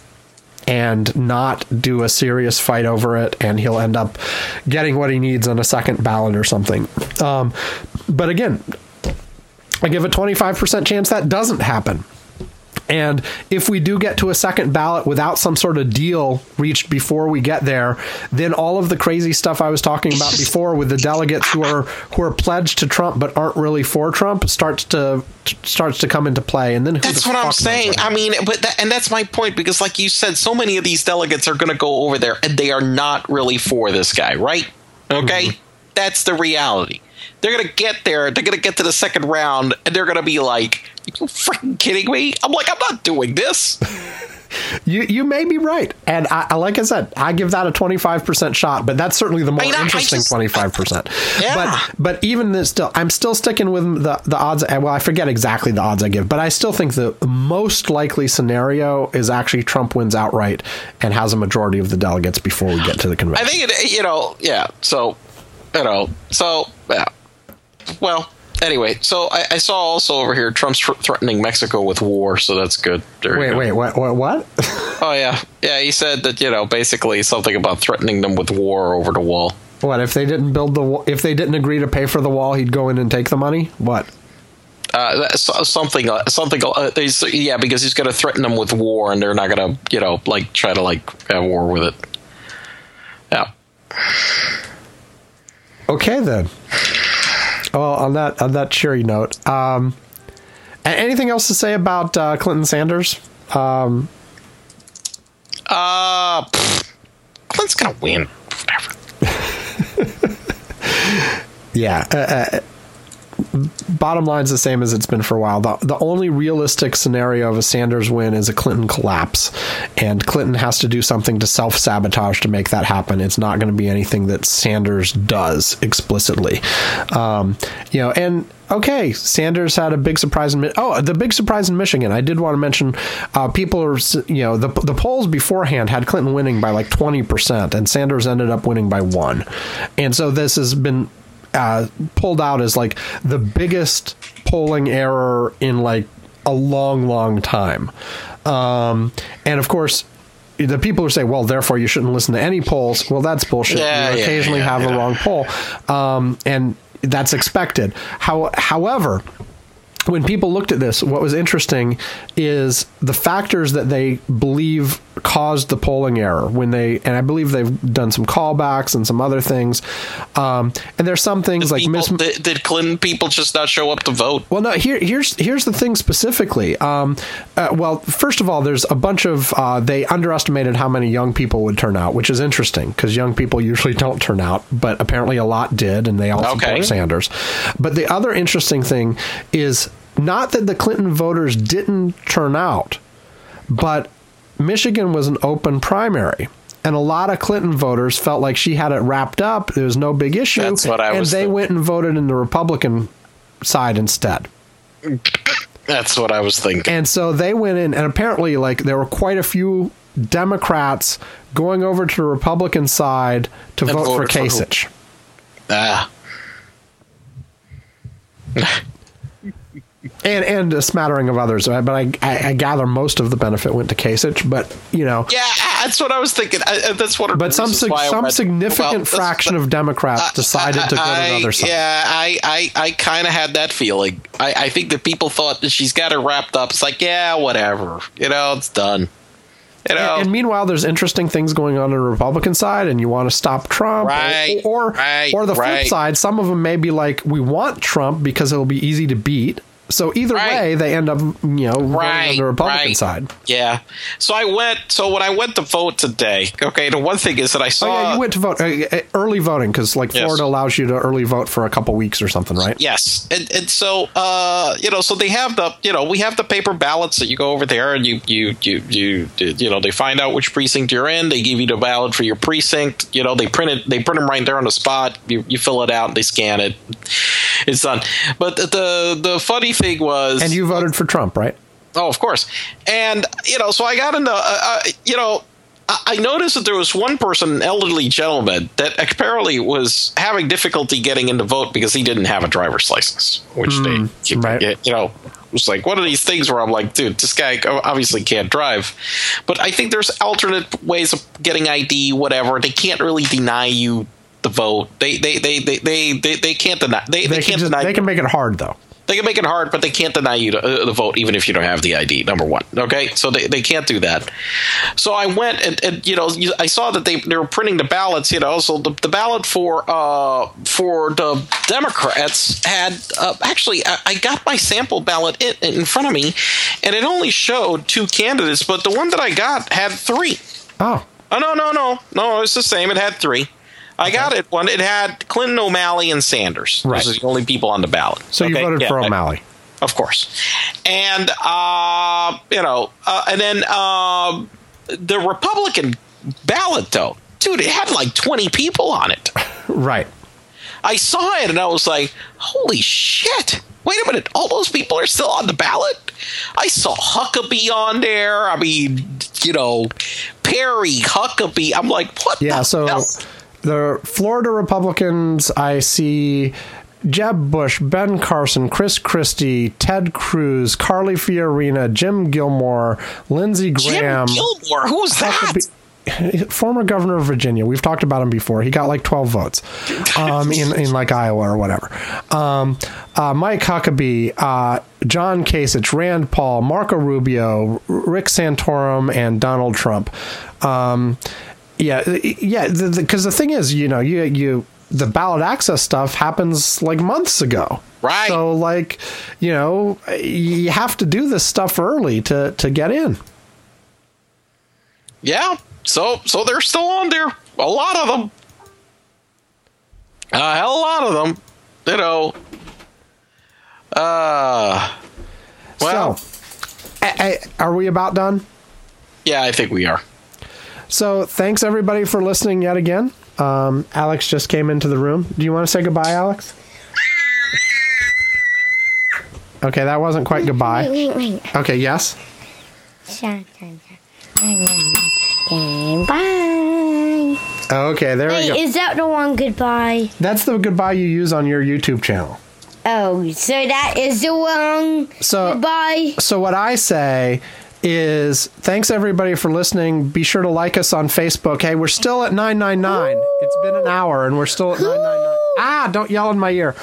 and not do a serious fight over it, and he'll end up getting what he needs on a second ballot or something. Um, but again, I give a twenty-five percent chance that doesn't happen. And if we do get to a second ballot without some sort of deal reached before we get there, then all of the crazy stuff I was talking about before with the delegates who are who are pledged to Trump but aren't really for Trump starts to starts to come into play. And then who that's the what fuck I'm saying. I mean, but that, and that's my point, because like you said, so many of these delegates are going to go over there and they are not really for this guy, right? Okay, mm-hmm. That's the reality. They're going to get there, they're going to get to the second round, and they're going to be like, are you freaking kidding me? I'm like, I'm not doing this. you you may be right. And I, like I said, I give that a twenty-five percent shot, but that's certainly the more I mean, interesting just, twenty-five percent. Yeah. But but even this, still, I'm still sticking with the, the odds. Well, I forget exactly the odds I give, but I still think the most likely scenario is actually Trump wins outright and has a majority of the delegates before we get to the convention. I think, it, you know, yeah, so... you know, so yeah. Well, anyway, so I, I saw also over here Trump's tr- threatening Mexico with war, so that's good. There wait, wait, what? What? What? Oh yeah, yeah. He said that you know basically something about threatening them with war over the wall. What if they didn't build the wall? If they didn't agree to pay for the wall, he'd go in and take the money. What? Uh, something, uh, something. Uh, they, yeah, because he's going to threaten them with war, and they're not going to, you know, like try to like have war with it. Yeah. Okay then. Well, on that on that cheery note, um, anything else to say about uh, Clinton Sanders? Um, uh, pff, Clinton's going to win. Whatever. yeah. Uh, uh, bottom line's the same as it's been for a while. The, the only realistic scenario of a Sanders win is a Clinton collapse, and Clinton has to do something to self-sabotage to make that happen. It's not going to be anything that Sanders does explicitly. Um, you know, and okay, Sanders had a big surprise in oh the big surprise in Michigan. I did want to mention uh, people are you know the the polls beforehand had Clinton winning by like twenty percent, and Sanders ended up winning by one, and so this has been Uh, pulled out as like the biggest polling error in like a long, long time. Um, and of course, the people who say, well, therefore you shouldn't listen to any polls. Well, that's bullshit. Yeah, you yeah, occasionally yeah, have yeah. a wrong poll. Um, and that's expected. How, however, when people looked at this, what was interesting is the factors that they believe caused the polling error when they, and I believe they've done some callbacks and some other things. Um, and there's some things did like people, mis- did, did Clinton people just not show up to vote? Well, no. Here, here's here's the thing specifically. Um, uh, well, first of all, there's a bunch of uh, they underestimated how many young people would turn out, which is interesting because young people usually don't turn out, but apparently a lot did, and they all Okay. support Sanders. But the other interesting thing is not that the Clinton voters didn't turn out, but Michigan was an open primary. And a lot of Clinton voters felt like she had it wrapped up. There was no big issue. That's what I and was they thinking. went and voted in the Republican side instead. That's what I was thinking. And so they went in, and apparently, like, there were quite a few Democrats going over to the Republican side to And vote for voted for who? Kasich. Ah. And and a smattering of others, but I, I I gather most of the benefit went to Kasich. But you know, Yeah, that's what I was thinking. I, that's what. but some sig- some significant well, fraction of Democrats decided to go to the other side. Yeah, I, I, I kind of had that feeling. I, I think that people thought that she's got it wrapped up. It's like, yeah, whatever. You know, it's done. You know. And, and meanwhile, there's interesting things going on on the Republican side, and you want to stop Trump, Right, or or, right, or the flip right. side. Some of them may be like, we want Trump because it'll be easy to beat. So either Right. way, they end up, you know, voting on Right, the Republican right. side. Yeah. So I went. So when I went to vote today, okay. The one thing is that I saw. Oh yeah, you went to vote uh, uh, early voting because like Yes. Florida allows you to early vote for a couple weeks or something, right? Yes, and and so uh, you know, so they have the you know we have the paper ballots that you go over there and you you you you you know they find out which precinct you're in. They give you the ballot for your precinct. You know they print it. They print them right there on the spot. You you fill it out. They scan it. It's done. But the the, the funny thing was, And you voted for Trump, right? oh, of course, and you know, so I got into uh, uh, you know. I I noticed that there was one person, an elderly gentleman, that apparently was having difficulty getting in to vote because he didn't have a driver's license, which Mm, they, right. you know, it was like one of these things where I'm like, dude, this guy obviously can't drive. But I think there's alternate ways of getting I D, whatever. They can't really deny you the vote. They they they they they, they, they can't deny. They, They, they can can't just, deny. they can make it hard though. They can make it hard, but they can't deny you to, uh, the vote, even if you don't have the I D, number one. Okay? So they, they can't do that. So I went and, and you know, you, I saw that they, they were printing the ballots, you know, so the, the ballot for uh, for the Democrats had, uh, actually, I, I got my sample ballot in, in front of me, and it only showed two candidates, but the one that I got had three. Oh, Oh, no, no, no. No, it's the same. It had three. I got it. One. It had Clinton, O'Malley, and Sanders. Right. Those are the only people on the ballot. so you Okay? voted Yeah, for I- O'Malley. of course. And, uh, you know, uh, and then uh, the Republican ballot, though, dude, it had like twenty people on it. Right. I saw it and I was like, holy shit. Wait a minute. All those people are still on the ballot? I saw Huckabee on there. I mean, you know, Perry, Huckabee. I'm like, what Yeah, the so hell? the Florida Republicans, I see Jeb Bush, Ben Carson, Chris Christie, Ted Cruz, Carly Fiorina, Jim Gilmore, Lindsey Graham. Jim Gilmore? Who's that? Former governor of Virginia. We've talked about him before. He got like twelve votes um, in, in like Iowa or whatever. Um, uh, Mike Huckabee, uh, John Kasich, Rand Paul, Marco Rubio, Rick Santorum, and Donald Trump. Um, yeah, yeah. Because the, the, the thing is, you know, you you the ballot access stuff happens like months ago. Right. So like, you know, you have to do this stuff early to, to get in. Yeah. So, so they're still on there. A lot of them. A hell of a lot of them. You know. Uh. Well. So, I, I, are we about done? Yeah, I think we are. So, thanks everybody for listening yet again. Um, Alex just came into the room. Do you want to say goodbye, Alex? Okay, that wasn't quite goodbye. Wait, wait, wait. Okay, yes. Goodbye. Okay, there Wait, we go. is that the one goodbye? That's the goodbye you use on your YouTube channel. Oh, so that is the one So, goodbye? so what I say is thanks everybody for listening. Be sure to like us on Facebook. Hey, we're still at nine nine nine. It's been an hour and we're still at nine nine nine. Ah, don't yell in my ear.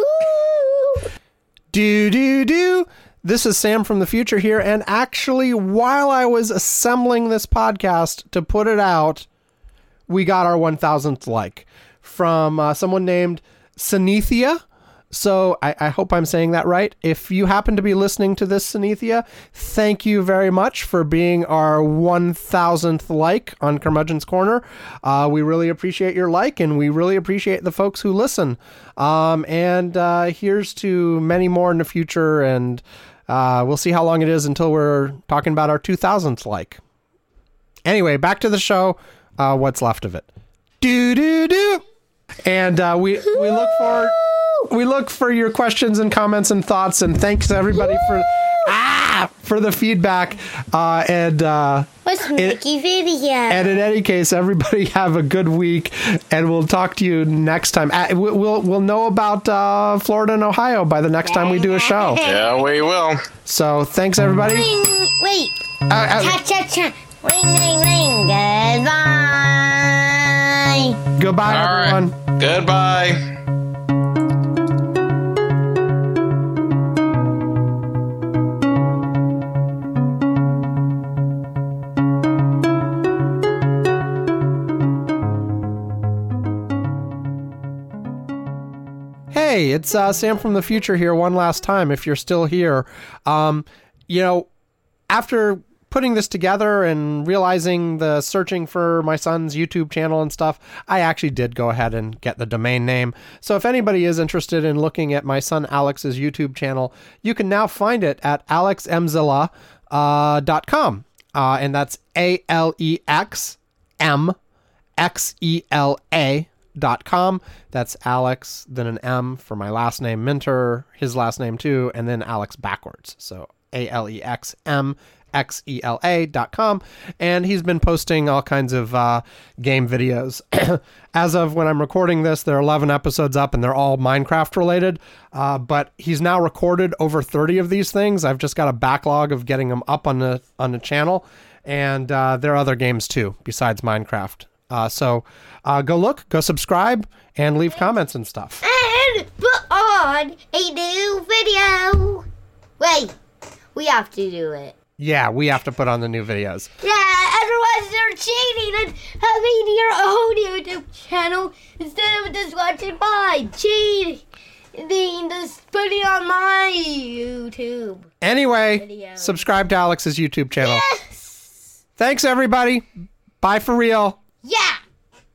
Do, do, do. This is Sam from the future here. And actually, while I was assembling this podcast to put it out, we got our one thousandth like from uh, someone named Sanethia. So I, I hope I'm saying that right. If you happen to be listening to this, Sanethia, thank you very much for being our one thousandth like on Curmudgeon's Corner. Uh, we really appreciate your like, and we really appreciate the folks who listen. Um, and uh, here's to many more in the future, and uh, we'll see how long it is until we're talking about our two thousandth like. Anyway, back to the show. Uh, what's left of it. Do, do, do. And uh, we, we look forward... We look for your questions and comments and thoughts, and thanks to everybody for ah for the feedback. Uh, and uh, What's Mickey video? And in any case, everybody have a good week, and we'll talk to you next time. Uh, we'll we'll know about uh, Florida and Ohio by the next time we do a show. Yeah, we will. So thanks, everybody. Ring, wait. Uh, uh, Cha cha cha. Ring ring ring. Goodbye. Goodbye, All everyone. Right. Goodbye. Hey, it's uh, Sam from the future here one last time, if you're still here. Um, you know, after putting this together and realizing the searching for my son's YouTube channel and stuff, I actually did go ahead and get the domain name. So if anybody is interested in looking at my son Alex's YouTube channel, you can now find it at alex emzilla dot com. Uh, and that's A L E X M X E L A dot com. That's Alex, then an M for my last name, Minter, his last name too, and then Alex backwards. So A L E X M X E L A dot com. And he's been posting all kinds of uh, game videos. As of when I'm recording this, there are eleven episodes up and they're all Minecraft related. Uh, but he's now recorded over thirty of these things. I've just got a backlog of getting them up on the on the channel. And uh, there are other games too, besides Minecraft. Uh, so uh, go look, go subscribe, and leave comments and stuff. And put on a new video. Wait, we have to do it. Yeah, we have to put on the new videos. Yeah, otherwise they're cheating and having your own YouTube channel instead of just watching mine. Cheating. Then just put it on my YouTube. Anyway, Video. subscribe to Alex's YouTube channel. Yes! Thanks, everybody. Bye for real. Yeah!